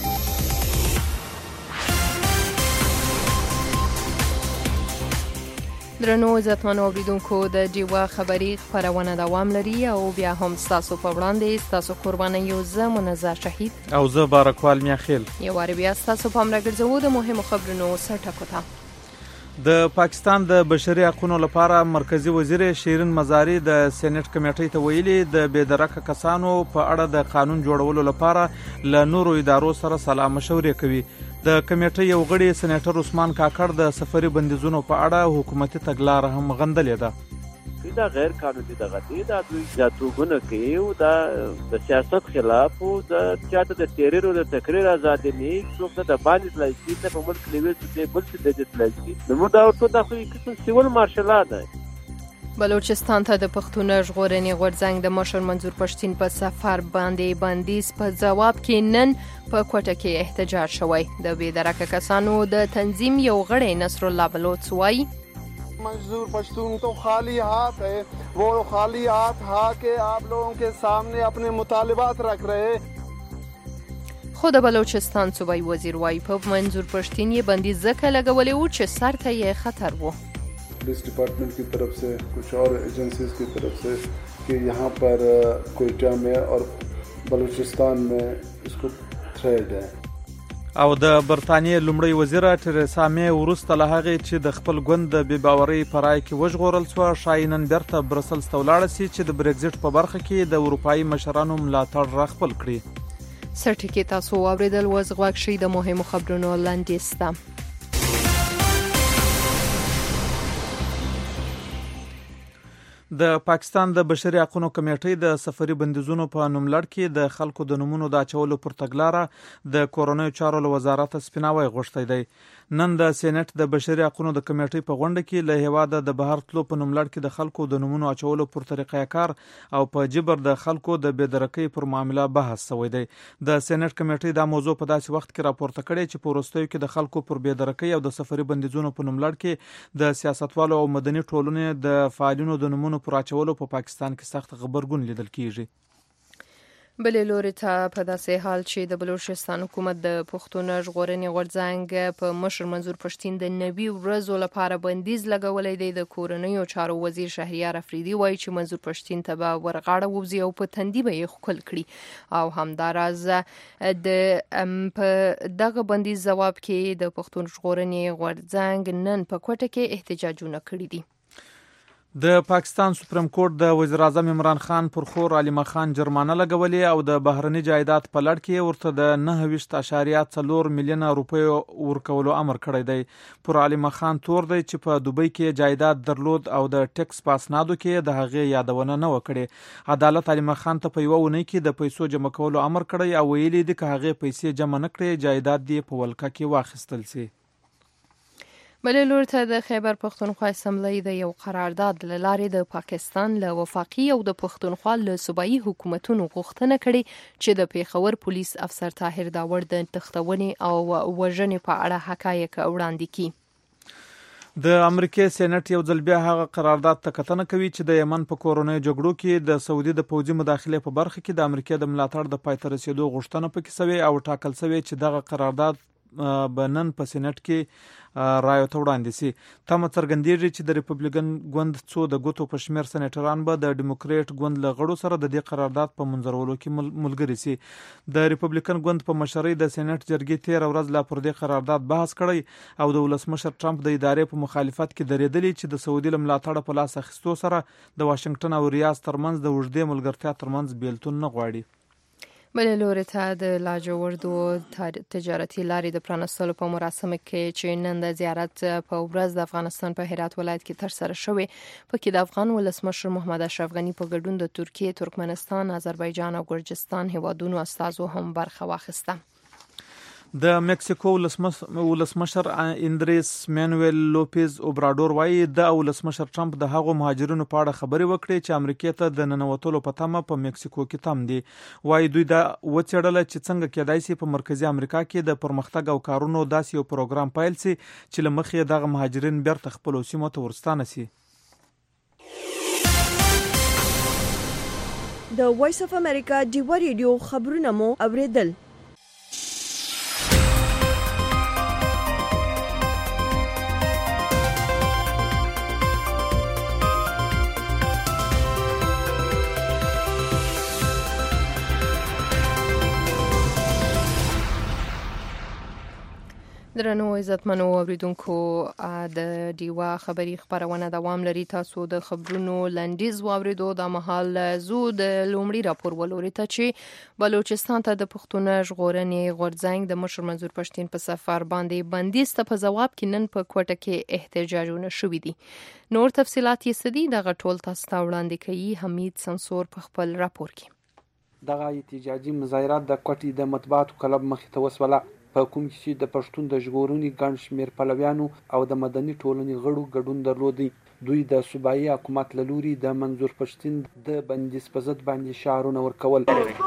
درنو عزتمنو اوریدونکو د ډیوا خبری خبرونه دوام لري او بیا هم تاسو په وړاندې تاسو قرباني یو زه منزه شهید او زه بارکوال میاخیل یو وار بیا تاسو په امر ګرځو د مهمو خبرونو سرټکو ته. د پاکستان د بشري حقوقو لپاره مرکزی وزیر شیرین مزاری د سېنات کمیټې ته ویلي د بېدرکه کسانو په اړه د قانون جوړولو لپاره له نورو ادارو سره سلا مشورې کوي. د کمیټې یو غړي سېنیټر عثمان کاکړ د سفري بندیزونو په اړه حکومتي تګلاره هم غندلې ده. دا غیر قانوني دغه دی دا دوی جاتوګونه کوي او دا د سیاست خلاف او د چاته د تحریر او د تقریر ازادي نه څوک د باندې لایسي ته په ملک لیول څه بل څه د لایسي نو دا ورته د خو قسم سیول مارشال ده. بلوچستان ته د پښتون ژغورنې غورځنګ د مشر منظور پښتین په سفر باندې بندیز په جواب کې نن په کوټه کې احتجاج شوی. د بېدرکه کسانو د تنظیم یو غړی نصر الله بلوچ وايي मंजूर पश्तून तो खाली हाथ है, वो खाली हाथ के आप लोगों के सामने अपने मुतालिबात रख रहे. خود بلوچستان صوبائی وزیر وايي په منظور پښتین یې بندیز ځکه لګولې و چې سر ته یې خطر و. पुलिस डिपार्टमेंट की तरफ से कुछ और एजेंसीज की तरफ से कि यहाँ पर कोयटा में और बलूचिस्तान में इसको थ्रेड है. او د برتانیې لومړی وزیر تریسا مې وروسته له هغې چې د خپل ګوند د بې باورۍ په رایه کې وژغورل شوه ښایي نن بیرته برسلز ته ولاړه سي چې د برګزیټ په برخه کې د اروپایي مشرانو ملاتړ راخپل کړي. سرټکي تاسو واورېدل وز غوږ شئ د مهمو خبرونو لاندې سته. د پاکستان د بشري حقوقو کمیټې د سفري بندیزونو په نوملړ کې د خلکو د نومونو د اچولو پر تګلاره د کورونیو چارو له وزارت سپیناوی غوښتی دی. نن د سېنات د بشري حقوقو د کمیټې په غونډه کې له هیواده د بهر تلو په نوملړ کې د خلکو د نومونو اچولو پر طریقه کار او په جبر د خلکو د بېدرکۍ پر معامله بحث شوی دی. د سېنات کمیټې دا موضوع په داسې وخت کې راپورته کړې چې په وروستیو کې د خلکو پر بېدرکۍ او د سفري بندیزونو په نوملړ کې د سیاستوالو او مدني ټولنې د فعالینو د نومونو پر اچولو په پاکستان کې سخت غبرګون لیدل کیږي. بلې لوري ته په داسې حال چې د بلوچستان حکومت د پښتون ژغورنې غورځنګ په مشر منظور پښتین د 90 ورځو لپاره بندیز لګولی دی. د کورنیو چارو وزیر شهریار افریدي وایي چې منظور پښتین ته به ورغاړه ووځي او په تندي به یې ښکل کړي او همداراز په دغه بندیز ځواب کې د پښتون ژغورنې غورځنګ نن په کوټه کې احتجاجونه کړي دي. د پاکستان سپریم کورټ د وزیر اعظم عمران خان پر خور علیمه خان جرمانه لګولې او د بهرني جایداد په لړ کې ورته د 9.4 میلیون روپۍ ورکولو امر کړی دی. پر علیمه خان تور دی چې په دوبۍ کې جایداد درلود او د ټیکس په اسنادو کې د هغې یادونه نه وکړي. عدالت علیمه خان ته په یوه اونۍ کې د پیسو جمع کولو امر کړی او ویلي دي که هغې پیسې جمع نه کړي جایداد دې په ولکه کې واخیستل شي. بلې لوري ته د خیبر پښتونخوا اسمبلی د یو قرارداد له لارې د پاکستان له وفاقي او د پښتونخوا له صوبایي حکومتونو غوښتنه کړې چې د پیښور پولیس افسر طاهر داور د تښتونې او وژنې په اړه حقایق وړاندې کړي. د امریکای سېنات یو ځل بیا هغه قرارداد ته کتنه کوي چې د یمن په کورونیو جګړو کې د سعودي د پوځي مداخلې په برخه کې د امریکا د ملاتړ د پای ته رسیدو غوښتنه پکې شوې او ټاکل شوې چې دغه قرارداد بنن په سېنات کې رایو ته وړاندې سي. تمه څرګندېږي چې د ریپبلیکن ګوند څو د ګوتو په شمیر سېنیټران به د ډیموکریټ ګوند له غړو سره د دې قرارداد په منځورولو کې ملګري سي. د ریپبلیکن ګوند په مشرۍ د سېنات جرګې 13 ورځ لا پر دې قرارداد بحث کړی او د ولسمشر ټرمپ د ادارې په مخالفت کې درېدلی چې د سعودي له ملاتړه په لاس اخیستو سره د واشنگټن او ریاض ترمنځ د اوږدې ملګرتیا ترمنځ بیلتون نه غواړي. بلې لوري ته د لاجوردو تجارتي لارې د پرانستلو په مراسمو کې چې نن د زیارت په ورځ د افغانستان په هرات ولایت کې ترسره شوې پکې د افغان ولسمشر محمد اشرف غني په ګډون د ترکیې، ترکمنستان، آذربایجان او ګرجستان هیوادونو استازو هم برخه واخیسته. د مکسیکو ولسمشر اندریس مانویل لوپیز اوبرادور وایي د ولسمشر ټرمپ د هغو مهاجرینو په اړه خبرې وکړي چې امریکا ته د ننوتلو په تمه په مکسیکو کې تم دي. وایي دوی دا وڅېړله چې څنګه کېدای شي په مرکزي امریکا کې د پرمختګ او کارونو داسې یو پروګرام پیل شي چې له مخې دغه مهاجرین بیرته خپلو سیمو ته ورستانه شي. د وایس اف امریکا ډیوا ریډیو خبرونه مو اوریدل. درنو عزتمنو اوریدونکو د ډیوا خبری خبرونه دوام لري. تاسو د خبرونو لنډیز واوریدو. د مهال زو د لومړي راپور ولوري ته چې بلوچستان ته د پښتون ژغورنې غورځنګ د مشر منظور پښتين په سفر باندې بندیز ته په جواب کې نن په کوټه کې احتجاجونه شوې دي. نور تفصيلات یې سدي د غټول تاسو ته وړاندې کوي حمید سنسور په خپل راپور کې. دغه احتجاجي مظاهرات د کوټې د مطبوعاتو کلب مخې ته وسوله، په کوم چې د پښتون د ژغورنې ګڼ شمېر پلویانو او د مدني ټولنې غړو ګډون درلودی. دوی د صوبایي حکومت له لوري د منظور پښتين د بندیز په ضد باندې شعارونه ورکول.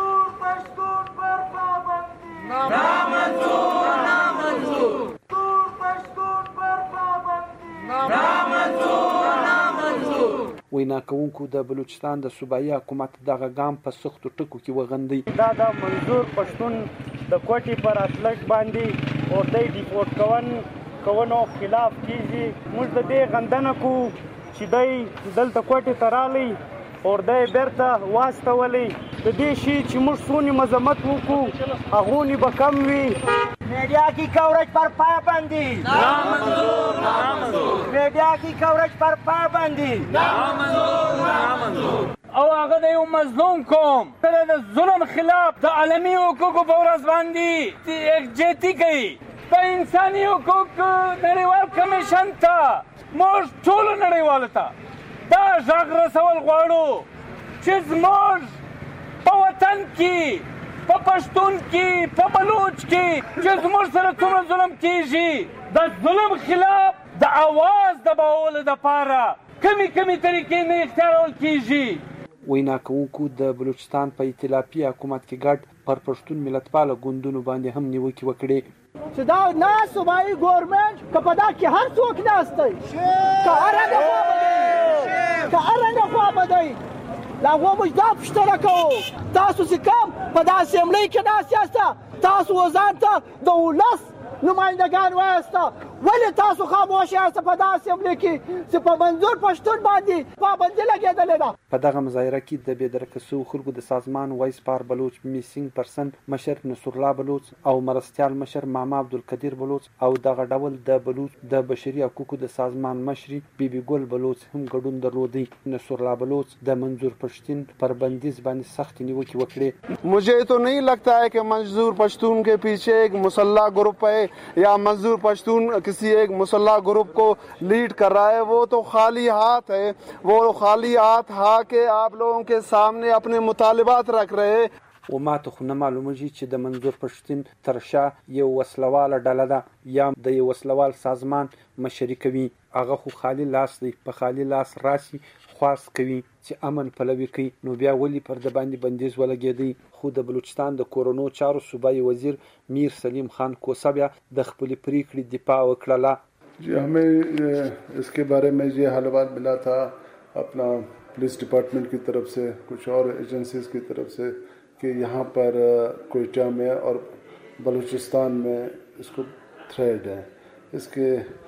وینا کوونکو د بلوچستان د صوبایي حکومت دغه ګام په سختو ټکو کې وغندي. دا د منظور پښتون د کوټې پر اطلق باندې او د ډیپورټ کوونو خلاف کیږي. موږ د دې غندنه کو چې دای دلته کوټې ته رالی او دای بیرته واستولی. د دې شي چې موږ سونی مذمت وکړو هغونی به کم وي. میڈیا کی کوریج پر پابندی نامنظور نامنظور. میڈیا کی کوریج پر پابندی نامنظور نامنظور. او هغه د یو مظلوم قوم د ظلم خلاف د عالمي حقوقو په ورځ باندې یکجهتي کوي. د انساني حقوقو نړیوال کمیشن ته موږ ټولو نړیوالو ته دا غږ رسول غواړو چې زموږ په وطن کې په پښتون کې په بلوچ کې چې زموږ سره څومره ظلم کیږي د ظلم خلاف د اواز دباولو دپاره کمی طریقې نه اختیارول کیږي. وینا کوونکو د بلوچستان په ائتلافي حکومت کې ګډ پر پښتون ملتپاله ګوندونو باندې هم نیوکې وکړې چې دا نه صوبایي ګورنمنت که په دا کې هر څوک ناست دی که ارنګه خوا به دی لا هغو موږ دا پوښتنه کوو تاسو چې کوم په دا اسمبلۍ کې ناست یاسته تاسو ځان ته د ولس نمایندګان وایسته ولې تاسو خاموش یاست په دا اسمبلۍ کې چې په منظور پښتون باندې پابندي لګېدلې ده. په دغه مظاهره کې د بېدرکه شوو خلکو د سازمان وایس پار بلوچ میسنګ پرسن مشر نصر الله بلوچ او مرستیال مشر ماما عبدالقدیر بلوچ او دغه ډول د بلوچ د بشري حقوقو د سازمان مشري بیبي ګل بلوچ هم ګډون درلودی. نصر الله بلوچ د منظور پښتين پر بندیز باندې سخت نیوکې وکړې. मुझे तो नहीं लगता है कि मंजूर पश्तून के पीछे एक मुसल्ला ग्रुप है या मंजूर पश्तून किसी एक मुसल्ला ग्रुप को लीड कर रहा है. वो तो खाली हाथ है, वो खाली हाथ के आप लोगों के सामने अपने मुतालिबात रख रहे. و ما ته خو نه معلومیږي چې د منظور پښتين تر شا یو وسلواله ډله ده یا د یو وسلوال سازمان مشري کوي. هغه خو خالی لاس دی، په خالی لاس راسي خواست کوي چې امن پلوي کوي. نو بیا ولی پر د باندې بندیز ولګېدی. خو د بلوچستان د کورونو چارو صوبایي وزیر میر سلیم خان کوسه بیا د خپلې پریکړې دفاع وکړله. हमें इसके बारे में ये हालवात मिला था अपना पुलिस डिपार्टमेंट की तरफ से, कुछ और एजेंसीज की तरफ से कि यहाँ पर कोयटा में और बलूचिस्तान में इसको थ्रेड है, इसके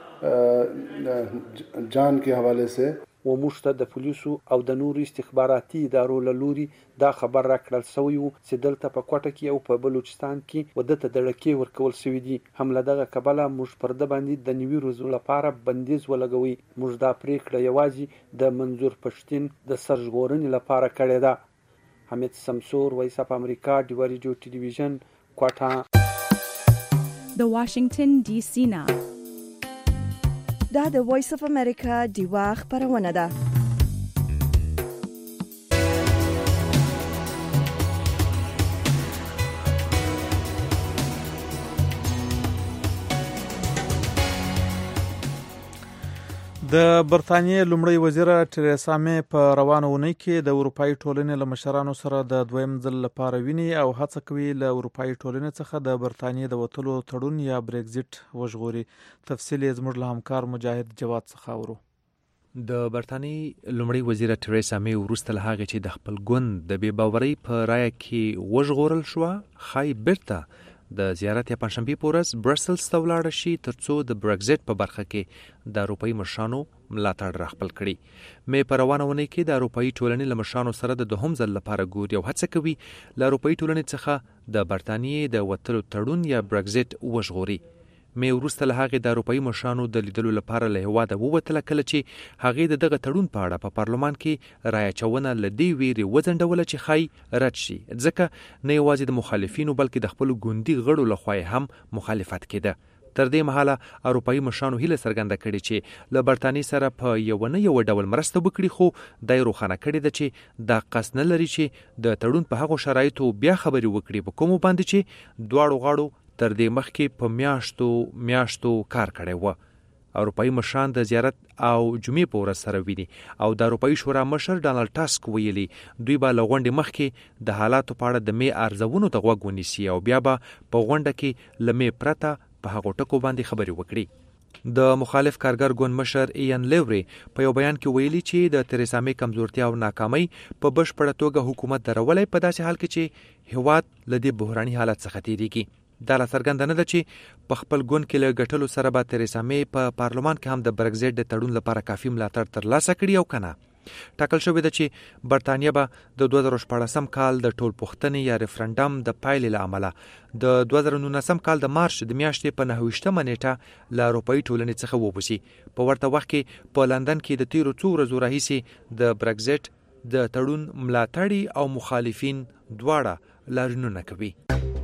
जान के हवाले से. و موږ ته د پولیسو او د نورو استخباراتي ادارو له لوري دا خبر راکړل شوی و چې دلته په کوټه کې او په بلوچستان کې ودته د ډکې ورکول شوی دي. هم له دغه کبله موږ پر د باندې د نیوي روزو لپاره بندیز ولګوي. موږ دا پریکړه یوازې د منظور پښتين د سرژغورنې لپاره کړې ده. حمید سمسور، وایس اف امریکا، ډیوا ریډیو ټلویزیون، کوټه. د واشنگټن ډي سي نه دا د وایس اف امریکا ډیوا خبرونه ده. د برتانیې لومړی وزیر ټریسا مې په روانه اونۍ کې د اروپایي ټولنې له مشرانو سره د دویم ځل لپاره ویني او هڅه کوي له اروپایي ټولنې څخه د برتانیې د وتلو تړون یا بریگزټ وژغوري. تفصیل یې زموږ له همکار مجاهد جواد څخه اورو. د برتانی لومړی وزیر تریسا می وروسته له هغې چې د خپل ګوند د بې باورۍ په رایه کې وژغورل شوه ښایي بیرته د زیارت یا پنجشنبې په ورځ برسلز ته ولاړه شي ترڅو د برګزټ په برخه کې د اروپایي مشرانو ملاتړ راخپل کړي. مې په روانه اونۍ کې د اروپایي ټولنې له مشرانو سره د دوهم ځل لپاره ګوري او هڅه کوي له اروپایي ټولنې څخه د برتانیې د وتلو تړون یا برګزټ وژغوري. مې وروسته له هغې د اروپایي مشرانو د لیدلو لپاره له هېواده ووتله کله چې هغې د دغه تړون په اړه په پارلمان کې رایه اچونه له دې ویرې وځنډوله چې ښایي رد شي، ځکه نه یوازې د مخالفینو بلکې د خپلو ګوندي غړو لخوا هم مخالفت کېده. تر دې مهاله اروپایي مشرانو هیله څرګنده کړې چې له برتانیې سره په یو نه یو ډول مرسته وکړي، خو دا یې روښانه کړې ده چې دا قصد نه لري چې د تړون په هغو شرایطو بیا خبرې وکړي په کومو باندې چې دواړو غاړو تر دې مخکې په میاشتو کار کړی و. اروپایي مشران د زیارت او جمعې په ورځ سره ویني او د اروپایي شورا مشر ډانلډ ټاسک ویلي دوی به له غونډې مخکې د حالاتو په اړه د مې ارزونو ته غوږ ونیسي او بیا به په غونډه کې له مې پرته په هغو ټکو باندې خبرې وکړي. د مخالف کارګر ګوند مشر ایان لیوري په یو بیان کې ویلي چې د تریسا مې کمزورتیا او ناکامۍ په بشپړه توګه حکومت درولی په داسې حال کې چې هیواد له دې بحراني حالت څخه تیریږي. دا لا څرګنده نه ده چې په خپل ګوند کې له ګټلو سره به تریسا مې په پارلمان کې هم د برګزټ د تړون لپاره کافي ملاتړ ترلاسه کړي او کنه. ټاکل شوې ده چې برتانیه به د 2014 کال د ټولپوښتنې یا ریفرنډم د پایلې له امله د 2019 کال د مارچ د میاشتې په 29مه نیټه له اروپایي ټولنې څخه وبوسي. په ورته وخت کې په لندن کې د تیرو څو ورځو راهیسې د برګزټ د تړون ملاتړي او مخالفین دواړه لاریونونه کوي.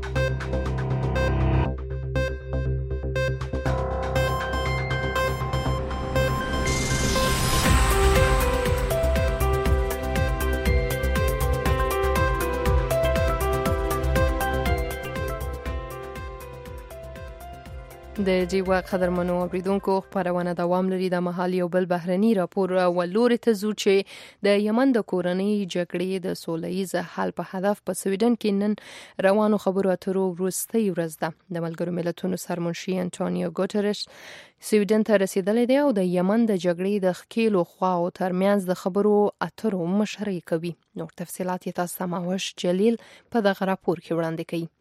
د جیوا قدرمنو اوریدونکو خبرونه دوام لري. د مهال یو بل بهرني راپور ولوري ته ځو چې د یمن د کورنۍ جګړې د سولهییز حل په هدف په سویډن کې نن روانو خبرو اترو وروستۍ ورځ ده. د ملګرو ملتونو سرمنشي انټونیو ګوتریش سویډن ته رسیدلی دی او د یمن د جګړې د ښکیلو خواو ترمنځ د خبرو اترو مشري کوي. نور تفصيلات یې تاسو سماوش جلیل په دغه راپور کې وړاندې کوي.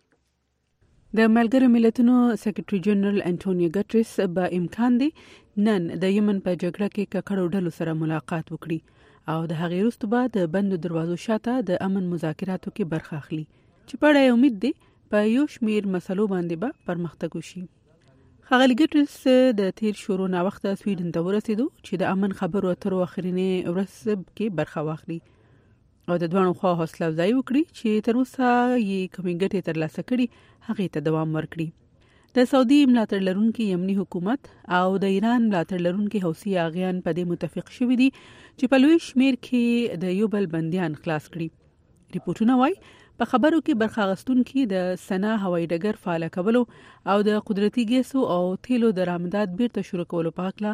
د ملګرو ملتونو سیکریټري جنرال انټونیو ګوتریش به امکان دی نن د یمن په جګړه کې ککړو ډلو سره ملاقات وکړي او د هغې وروسته به د بندو دروازو شاته د امن مذاکراتو کې برخه اخلي چې په اړه امید دی په یو شمیر مسلو باندې به پرمختګ وشي. ښاغلي ګوتریش د تیر شروع نه وخت سویډن ته ورسېدو چې د امن خبرو اترو اخرینی ورځ کې برخه واخلي او د دوانو خوا حوصله افزایي وکړي چې تر اوسه یې کومې ګټې ترلاسه کړي هغې ته دوام ورکړي. د سعودي ملاتړ لرونکي یمني حکومت او د ایران ملاتړ لرونکي حوثي اغیان په دې متفق شوي دي چې په لوی شمیر کې د یو بل بندیان خلاص کړي. ریپورتونه وایي په خبرو کې برخه اخیستونکي د سنا هوایي ډګر فعال کولو او د قدرتي ګیسو او تیلو درآمدات بیرته شروع کولو په هکله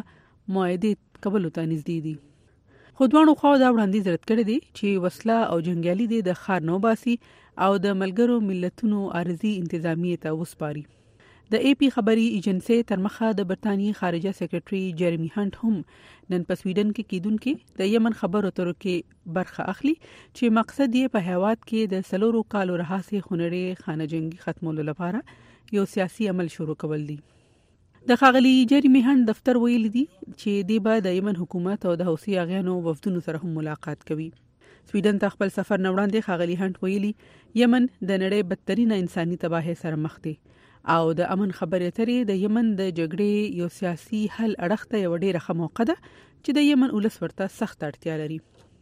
معاهدې کولو ته نږدې دي. خو دوانو خواو دا وړاندیز رد کړی دی چې وسله او جنګیالي دي د ښار نو باسي او د ملګرو ملتونو عارضي انتظامیې ته وسپاري. د AP خبري ایجنسی تر مخه د برتانیې خارجه سیکریټري جیرمی هانټ هم نن په سویډن کې کیدونکو د یمن خبرو اترو کې برخه اخلي چې مقصد یې په هیواد کې د سلورو کالو راهیسې خونړې خانه جنگي ختمولو لپاره یو سیاسي عمل شروع کول دي. د ښاغلي جیرمی هانټ دفتر ویلي دي چې دی به د یمن حکومت او د حوثي اغیانو وفدونو سره هم ملاقات کوي. سویډن ته خپل سفر نه وړاندې ښاغلي هانټ ویلي یمن د نړۍ بدترینه انساني تباهي سره مخ دی او د امن خبرې اترې د یمن د جګړې یو سیاسي حل اړخ ته یو ډیره ښه موقع ده چې د یمن ولس ورته سخت اړتیا لري.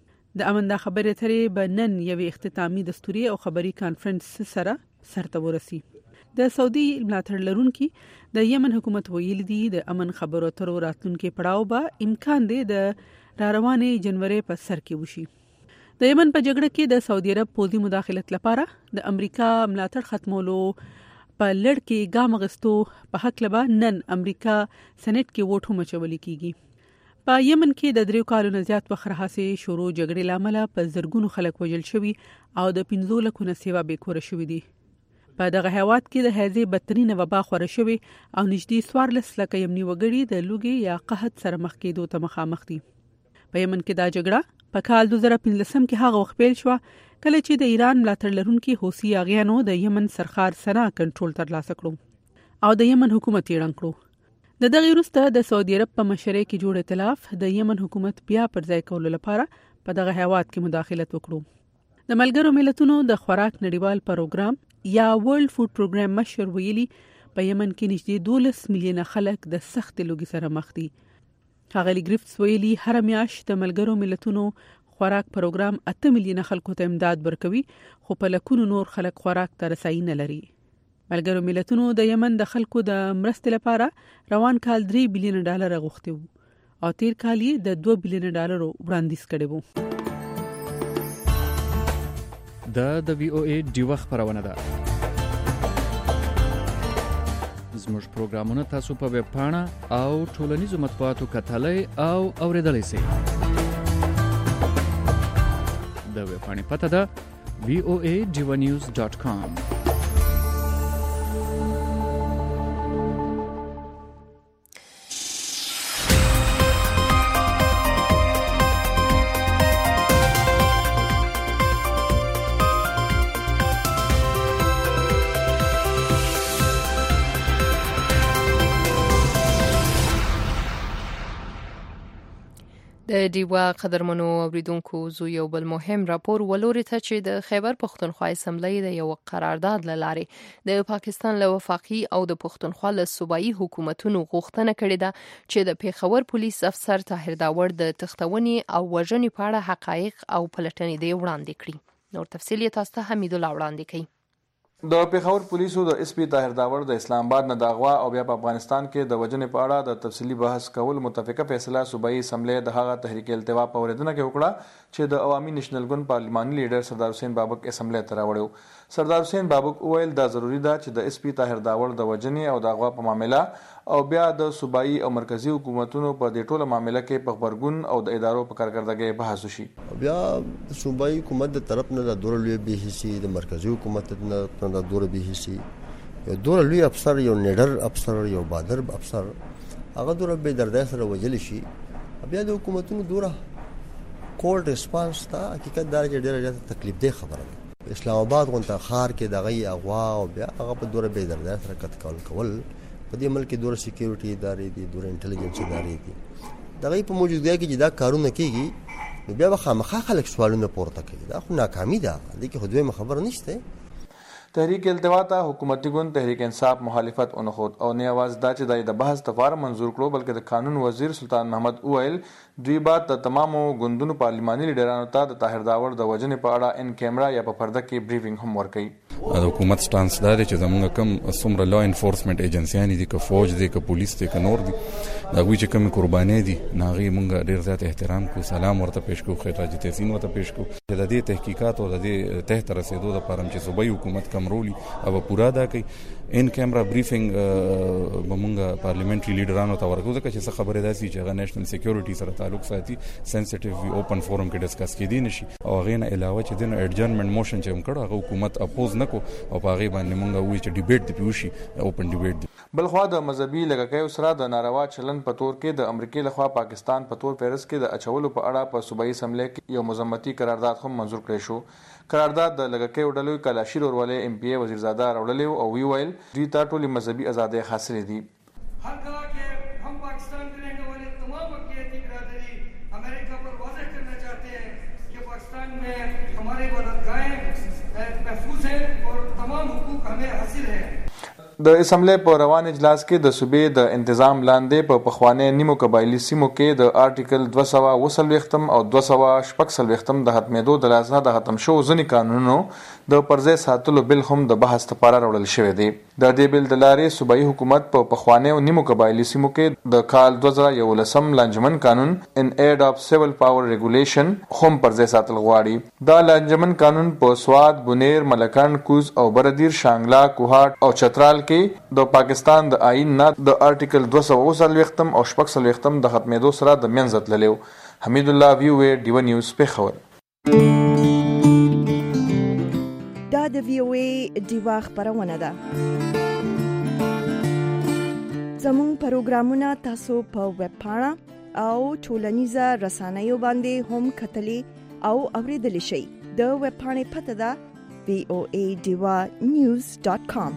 د امن د خبرې اترې به نن یوې اختتامي دستوري او خبري کانفرنس سره سرته ورسي. د سعودي ملاتړ لرونکي د یمن حکومت ویلي دي د امن خبرو اترو راتلونکي پړاو به امکان دی د راروانې جنوري په سر کې وشي. د یمن په جګړه کې د سعودي عرب پوځي مداخلت لپاره د امریکا ملاتړ ختمولو په لړ کې ګام اخیستو په حق لبا نن امریکا سېنات کې ووټ هم اچول کیږي. په یمن کې د 3 کالو نه زیات وخت راهیسې شروع جګړې لامل په زرګونو خلک وژل شوي او د 15 لکو نه سیوا بیکوره شوي دي. په دغه هیواد کې د هیزې بدترینه وبا خوره شوې او نږدې 14 لکه یمني وګړي د لوګي یا قحط سره مخ کېدو ته مخامخ دي. په یمن کې دا جګړه په کال 2015 کې هغه وخت پیل شو کله چې د ایران ملاتړ لرونکي حوثي اغیانو د یمن سرخار سنا کنټرول ترلاسه کړو او د یمن حکومت یې ړنګ کړو. د دغه وروسته د سعودي عرب په مشرۍ کې جوړ ائتلاف د یمن حکومت بیا پر ځای کولو لپاره په دغه هیواد کې مداخلت وکړو. د ملګرو ملتونو د خوراک نړیوال پروګرام یا ورلد فود پروګرام مشر ویلي په یمن کې نږدې 12 میلیونه خلک د سخت لوږې سره مخ دي. ښاغلي گریفټس ویلي هر میاشت د ملګرو ملتونو خوراک پروګرام 8 میلیونه خلکو ته امداد ورکوي خو په لکونو نور خلک خوراک ته رسایي نه لري. ملګرو ملتونو د یمن د خلکو د مرستې لپاره روان کال 3 بلین ډالر غوښتي وو او تیر کال یې د 2 بلین ډالر وړاندیز کړی وو. د VOA ډیوه خبرونه ده. زموږ پروګرامونه تاسو په ویب پاڼه او ټولنیزو مطبوعاتو کتلای او اوریدلای شئ. د ویب پاڼې پته ده voadivanews.com. د دیوا قدرمنو اوریدونکو زو یو بل مهم راپور ولوري ته چې د خیبر پښتونخوا اسمبلی د یو قرارداد لاره د پاکستان له وفاقي او د پښتونخوا له صوبایي حکومتونو غوښتنه کړې ده چې د پیښور پولیس افسر طاهر داور د تختونې او وژنې په اړه حقایق او پلټنې دی وړاندې کړي. نور تفصیل تاسو ته حمید الله وړاندې کوي. د پیښور پولیسو د SP طاهر داور د اسلام آباد نه د اغوا او بیا په افغانستان کې د وجنې په اړه د تفصیلي بحث کول متفقه فیصله صوبایي اسمبلی د هغه تحریک التوا په اوریدنه کې وکړه چې د عوامي نېشنل ګوند پارلماني لیډر سردار حسین بابک اسمبلی ته راوړو. سردار حسین بابک وویل دا ضروری ده چې د SP طاهر داور د وجنې او د اغوا په معاملې او بیا د صوبایي او مرکزی حکومتونو په دې ټوله معاملې کې په خبرګون او د ادارو په کارکردګۍ بحث وشي. بیا د صوبایي حکومت د طرف نه د دورلوي به حصي د مرکزی حکومت نه د دور به حصي یو دورلوي افسر یو نیډر افسر یو بادر افسر هغه دور به درد سره وجل شي. بیا د حکومتونو دوره کول ریسپانس ته حقیقت دا چې ډېره تکلیف دی خبره ده. اسلام آباد غونته خار کې دغه اغوا او بیا هغه په دوره به درد سره کتکول کول په دې ملک دوره سکیورټي ادارې دي دوره انټيليجنس ادارې دي دغه په موجودګۍ کې چې دا کارونه کیږي بیا به خامخا خلک سوالونه پورته کوي. دا خو ناکامي ده دغه خو دوی خبر نشته. تحریک التوا ته حکومتي ګوند تحریک انصاف مخالفت اونخود او نه आवाज دا چې د بحث لپاره منظور کړو بلکې د قانون وزیر سلطان محمد اویل دوی بعد د تمامو ګوندونو پارلماني لیډرانو ته د طاهر داور د وجنې په اړه ان کیمرا یا په پرده کې بریفینګ هم ورکړي. د حکومت سټانس دا دی چې زمونږ کم څومره لا انفورسمنت ایجنسیانی دي که فوج دي که پولیس دي که نور دي دا وی چې کوم قرباني دي ناغي مونږ ډیر زیات احترام کو سلام ورته پېښ کو خیر راځي تحسین ورته پېښ کو چې د دې تحقیقات او د دې تحت رسیدو لپاره چې صوبایي حکومت کمرولي او پورا دا کوي ان کیمرا بریفینګ بمونږ پارلیمنټري لیډرانو ته ورکو ځکه چې څه خبره ده چې هغه نېشنل سکیورټي سره تعلق ساتي سنسټیو وی اوپن فورم کې ډسکس کېدی نشي او غینه علاوه چې د اډجرنمنت موشن چې هم کړه هغه حکومت اپوز نکو او په هغه باندې مونږ وی چې ډیبیټ دی پیوشي اوپن ډیبیټ دی. بلخوا د مذهبي لګکې سره د ناروا چلن په تور کې د امریکای لخوا پاکستان په تور پیرس کې د اچولو په اړه په صوبایي اسمبلی کې یو مذمتي قرارداد هم منظور کړی شو. قرارداد د لګکې وډلوي کلاشیر اورولې MPA وزیرزاده راوړلې او وی ویل دوی ته ټولې مذهبي آزادۍ حاصلې دي. हर कहा कि हम पाकिस्तान में रहने वाले तमाम अक़ीदती बिरादरी अमेरिका पर वाज़ेह करना चाहते हैं कि पाकिस्तान में हमारी इबादतगाहें महफूज हैं और तमाम हुकूक हमें हासिल हैं. د اسمبلی په روان اجلاس کې د صوبې د انتظام لاندې په پخوانی نیمو قبایلی سیمو کې د آرټیکل 240 او 240 د ختمېدو د لاسه د ختم شو ځینې قانونونو د پرځای ساتلو بل هم د بحث لپاره راوړل شوی دی. د دې بل د لارې صوبایي حکومت په پخوانی او نیمو قبایلی سیمو کې د کال 2011 لانجمن قانون ان ایډ اف سیول پاور ریګولیشن هم پرځای ساتل غواړي. دا لانجمن قانون په سواد، بنیر، ملکان، کوز او بردیر، شانګلا، کوهاټ او چترال کې د پاکستان د آئین نه د آرټیکل 240 او 240 د ختمېدو سره د منځ تللی. حمید الله VOA ډیو نیوز پیښور. دا د VOA ډیو خبرونه ده. زموږ پروګرامونه تاسو په ویب پاڼه او ټولنیزه رسانیو باندې هم کتلې او اوریدلې شئ. د ویب پاڼې پته ده voadivanews.com.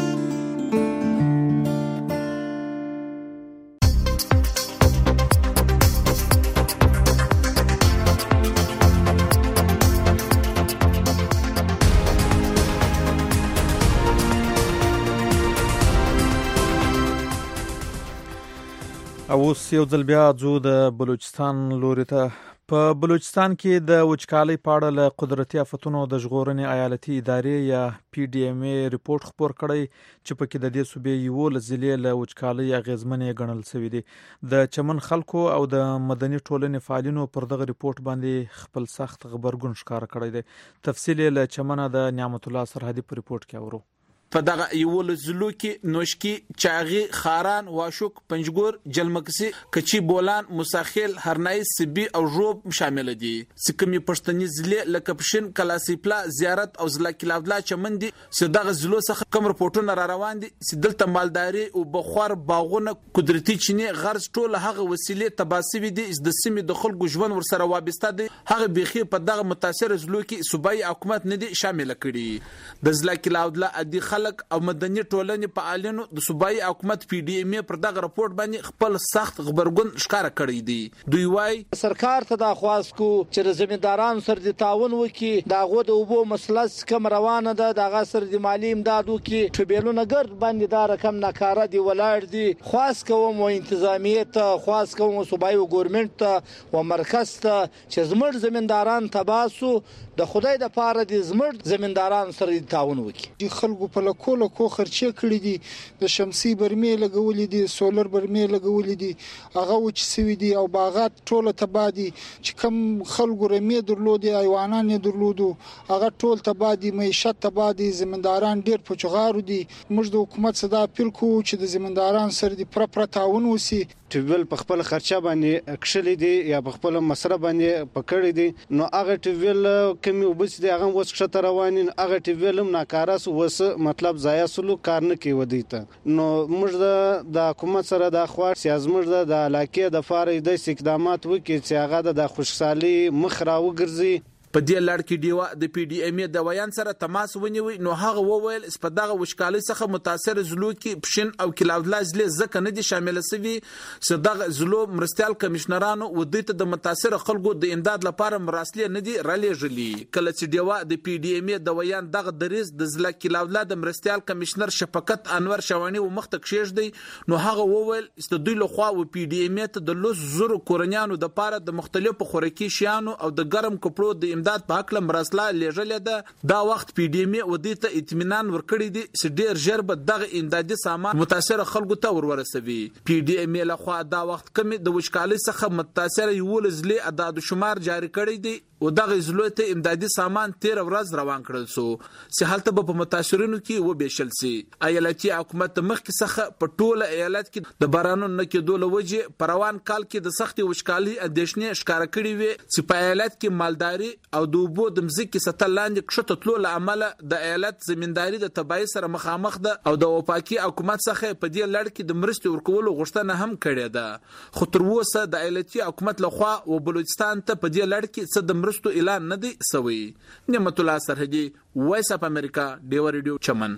اوس یو ځل بیا ځو د بلوچستان لوري ته. په بلوچستان کې د وچکالۍ په اړه له قدرتي آفتونو د ژغورنې ایالتي ادارې یا PDMA ریپورت خپور کړی چې پکې د دې صوبې 11 ضلعې له وچکالۍ اغیزمنې ګڼل شوې دي. د چمن خلکو او د مدني ټولنې فعالینو پر دغه ریپورت باندې خپل سخت غبرګون ښکاره کړی دی. تفصیل له چمنه د نعمت الله سرحدي په ریپورت کې اورو. په دغه یول زلو کې نوشکی، چاغي، خاران، واشوک، پنجګور، جلمکسي، کچی بولان، مساخیل، هرنای، سبي او روب شامل دي. سکمي پښتني ضلع لکه پښین، کلاسیپلا، زیارت او ضلع کلاودلا چمن دي. دغه زلو څخه کوم رپورټونه را روان دي چې دلته مالداري او بخوار باغونه، قدرتي چینه، غرض ټول هغه وسیلې تباسوي دي د سیمې د خلکو ژوند ورسره وابسته دي. هغه بيخي په دغه متاثر زلو کې صوبایي حکومت نه دي شامل کړي. د ضلع کلاودلا ادي خلک او مدني ټولنې فعالینو د صوبایي حکومت PDMA پر دغه رپورت باندې خپل سخت خبرګون ښکاره کړی دی. دوی وايي سرکار ته د خواست کو چې زمیندارانو سره د تعاون وکړي، دغه د اوبو مسله کم روانه ده، دغه سره د مالی امداد وکړي. ټریبیونونه ګرد باندې دا رقم ناکاره دی ولاړ دي. خواست کوم او انتظامیه ته، خواست کوم صوبایي ګورنمنت ته او مرکز ته چې زموږ زمینداران تباسو د خدای د پاره د زموږ زمینداران سره تعاون وکړي. د خلکو په لکو خرچه کړی دي، د شمسي برمې لګولې دي، سولر برمې لګولې دي، هغه وچ سوي دي او باغات ټول تبادي چې کم خلکو رمې درلودي، حیوانان درلودو، هغه ټول تبادي، معیشت تبادي، زمینداران ډیر پچغارو دي. موږ د حکومت صدا اپیل کوو چې د زمینداران سره د پر تعاون وسی. ټیویل په خپل خرچه باندې اکشلې دي یا په خپل مصرف باندې پکړې دي، نو هغه ټیویل کمی وبس دي، هغه وس کښته روانین، هغه ټیویل هم ناکارس وس مطلب ضایع سلوک کار نه کوي ودیته. نو موږ د حکومت سره د خواړ سیاسمر د علاقې د فارې د اقدامات وکړي چې هغه د خوشحالي مخ راوګرځي. په دې لړ کې دیوا د PDMA د ویان سره تماس ونیوي. نو هغه وویل په دغه وشکالۍ څخه متاثر زلو کې پښین او کلاودلا ضلع ځکه نه دي شامل شوي چې دغه زلو مرستيال کمشنرانو و دې ته د متاثر خلکو د امداد لپاره مراسلې نه دي رالېږلي. کله چې دیوا د PDMA د ویان دغه دریز د ضلع کلاودلا د مرستيال کمشنر شفقت انور شوانی و مخته کېږدي. نو هغه وویل چې دوی له خوا و PDMA ته د لوس زرو کورنیانو د لپاره د مختلفو خوراکي شیانو او د ګرم کپړو د امداد په حق مرسله لېږلې ده. دا وخت PDMA و دې ته اطمینان ورکړی دی چې ډیر ژر به دغه امدادي سامان متاثر خلکو ته ورسوي. PDMA له خوا دا وخت کمی د وچکالۍ څخه متاثر یو لزلي عدد شمار جاری کړی دی او دغه زلو ته امدادي سامان 13 ورځ روان کړل سو چې حالت به په متاثرینو کې و بشل سي. ایالتي حکومت مخکې څخه په ټوله ایالت کې د بارانونو نه کېدو لوجه پروان کال کې د سختي وچکالۍ اندېښنې ښکارا کړې وي چې په ایالت کې مالداري او د اوبو د مځکې سطح لاندې کښته تلو له امله د ایالت زمینداري د تبعیض سره مخامخ ده او د وفاقي حکومت څخه په دې لړ کې د مرستې ورکولو غوښتنه هم کړې ده. خو تر اوسه د ایالتي حکومت لخوا او بلوچستان ته په دې لړ کې څه د مرستو اعلان نه دی سوی. نعمت الله سرحدي، وایس اف امریکا، ډیو ریډیو چمن.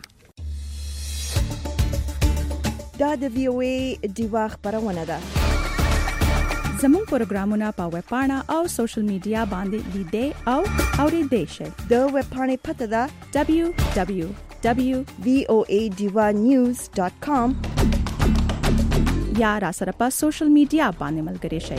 دا د VOA دیوا خبرونه ده. زموږ پروګرامونه په ویب پاڼه او سوشل میډیا باندې لیدئ او اوریدئ شئ. د ویب پاڼې پته ده www.voadivanews.com یا را سره په سوشل میډیا باندې ملګری شئ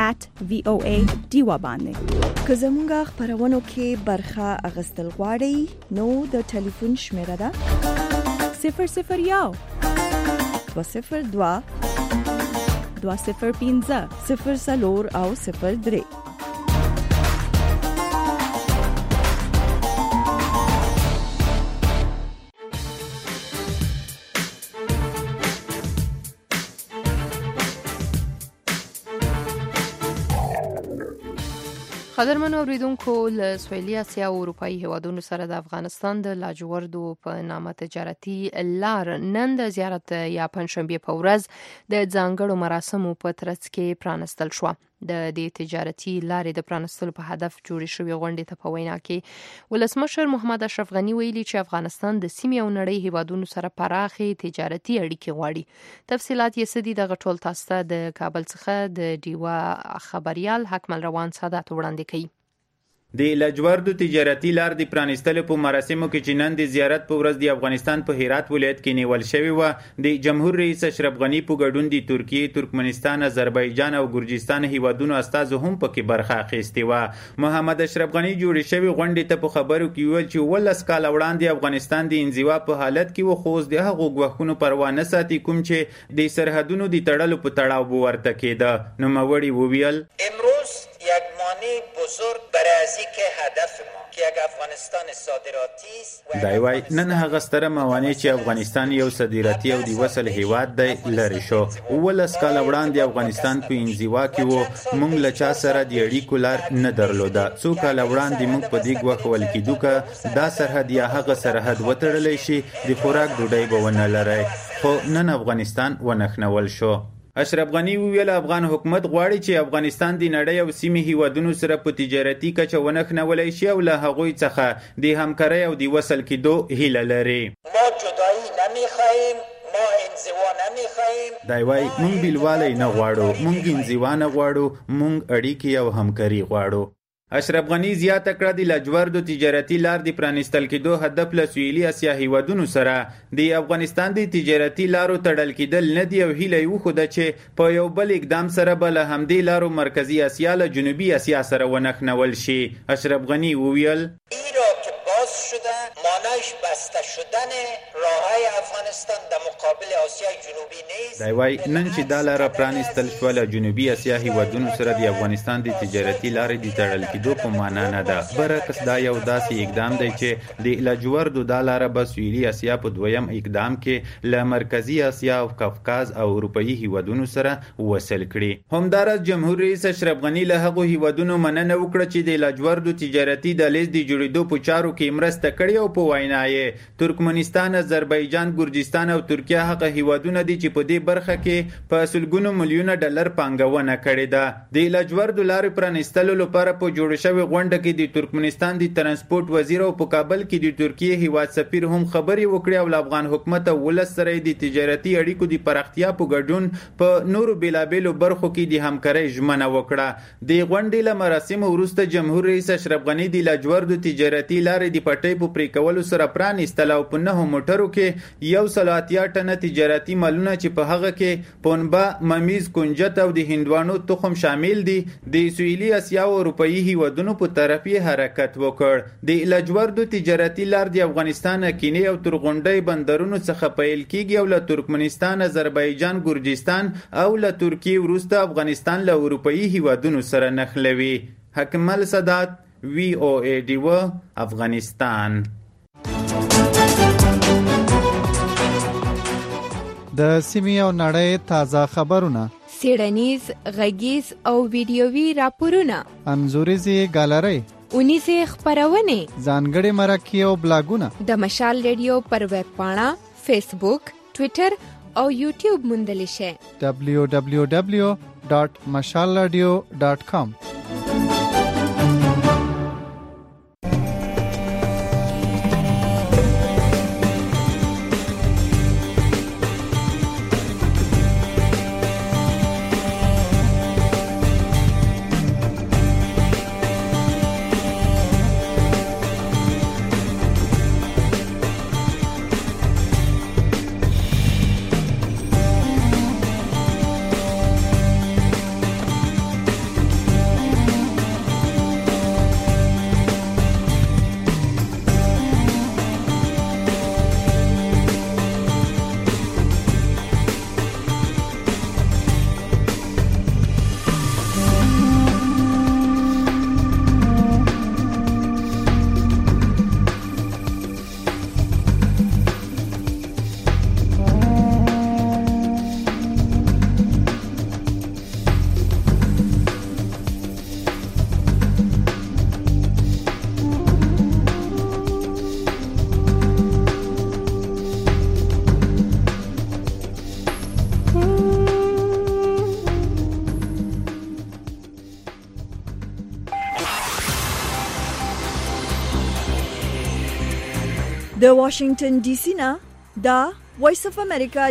@VOA دیوا باندې. که زموږ خبرونو کې برخه اغستل غواړئ نو د ټلیفون شمیره ده 001 202 205 04 او 03. قدرمنو اوریدونکو له سویلي اسیا او اروپאי هیوادونو سره د افغانستان د لاجوردو په نامه تجارتي لار نن د زیارت یا پنځشنبه په ورځ د ځانګړو مراسمو په ترڅ کې پرانستل شو. د دې تجارتي لارې د پرانستلو په هدف جوړې شوې غونډې ته په وینا کې ولسمشر محمد اشرف غني ویلي چې افغانستان د سیمې او نړۍ هیوادونو سره پراخې تجارتي اړیکې غواړي. تفصيلات یې سدي د غټول تاسو د کابل څخه د ډیوا خبريال حکمل روان سادات وړاندې کوي. د لاجوردو تجارتي لار د پرانستلو په مراسمو کې چې نن د زیارت په ورځ د افغانستان په هرات ولایت کې نیول شوی و د جمهور رئیس اشرف غني په ګډون د ترکیه، ترکمنستان، آذربایجان او ګرجستان هیوادونو استازو هم پکې برخه اخیستې و. محمد اشرف غني جوړې شوی غونډې ته په خبرو کې ویل چې ولس کال وړاندې افغانستان د انزوا په حالت کې و، خو اوس د هغو ګواښونو پروا نه ساتي کوم چې د سرحدونو د تړلو په تړاو به ورته کېده. نوموړي وویل امروز یک مانع بزرگ برای از اینکه هدف ما که یک افغانستان صادراتی است. دا وای نن هغه ستره موانع چې افغانستان یو صادراتي او د وصل هیواد دی لري شو. ولس کال وړاندې افغانستان په انزوا کې و، مونږ له چا سره د اړیکو لار نه درلوده. څو کال وړاندې مونږ په دې ګواښول کېدو که دا سرحد یا هغه سرحد وتړلی شي د خوراک ډوډۍ به ونه لرئ، خو نن افغانستان ونښنول شو. اشرف غني ویل افغان حکومت غواړي چې افغانستان د نړۍ او سیمې هیوادونو سره په تجارتي کچه ونښنولی شي او له هغوی څخه د همکارۍ او د وصل کېدو هیله لري. ما جدایی نمیخواهیم، ما انزوا نمیخواهیم. دا وایي مونږ بیلوالی نه غواړو، مونږ انزوا نه غواړو، مونږ اړیکې او همکاري غواړو. اشرف غني زیاته کړه د لاجوردو تجارتي لار د پرانستل کېدو هدف له سویلي اسیا هیوادونو سره د افغانستان د تجارتي لارو تړل کېدل نه دی او هیله یې وښوده چې په یو بل اقدام سره به له همدې لارو مرکزي اسیا له جنوبي اسیا سره ونښنول شي. اشرف غني وویل شده مانعش بسته شدن راههای افغانستان در مقابل آسیای جنوبی نیست. دا وای نن چې دا لار پرانستل شو له جنوبي اسیا هیوادونو سره د افغانستان د تجارتي لارې د تړل کېدو په معنا نه ده. برعکس دا یو داسې اقدام دی چې د لاجوردو دا لار به سویلي اسیا په دویم اقدام کې له مرکزي اسیا او کافکاز او اروپאי هیوادونو سره وصل کړي. همدارس جمهور رئیس اشرف غني له هغو هیوادونو مننه وکړه چې د لاجوردو تجارتي دهلیز د جوړېدو په چارو کې مرسته کړې او په وینا یې ترکمنستان، آذربایجان، ګرجستان او ترکیه هغه هیوادونه دي چې په دې برخه کې په سلګونو میلیونه ډالر پانګونه کړې ده. د لاجوردو لارې پرانستلو لپاره په جوړ شوې غونډه کې د ترکمنستان د ترانسپورت وزیر او په کابل کې د ترکیه هیواد سفیر هم خبرې وکړې او افغان حکومت او ولس سره د تجارتي اړیکو د پراختیا په ګډون په نورو بیلابیلو برخو کې د همکارۍ ژمنه وکړه. د غونډې له مراسمو وروسته جمهور رئیس اشرف غني د لاجوردو تجارتي لارې د پټۍ په پریکولو سره پرانستل او په 9 موټرو کې 180 ټنه تجارتي مالونه چې په هغه کې پنبه، ممیز، کنجد او د هندوانو تخم شامل دي د سویلي اسیا او اروپאי هیوادونو په طرف یې حرکت وکړ. د لاجوردو تجارتي لار د افغانستان کینی او ترغونډۍ بندرونو څخه پیل کیږي او له ترکمنستان، آذربایجان، ګرجستان او له ترکیه وروسته افغانستان له اروپאי هیوادونو سره نښلوي. حکمل سادات VOA دیو افغانستان. د سیمې او نړۍ تازه خبرونه، سیړنیز، غږیز او ویډیووي راپورونه، انځوریزي ګالري، اونیزه خبرونه، ځانګړي مرکې او بلاګونه د مشال ریډیو پر ویب پاڼه، فیسبوک، ټوئیټر او یوټیوب موندلی شئ. www.mashalradio.com. د واشنگټن ډي سي نه دا وایس اف امریکا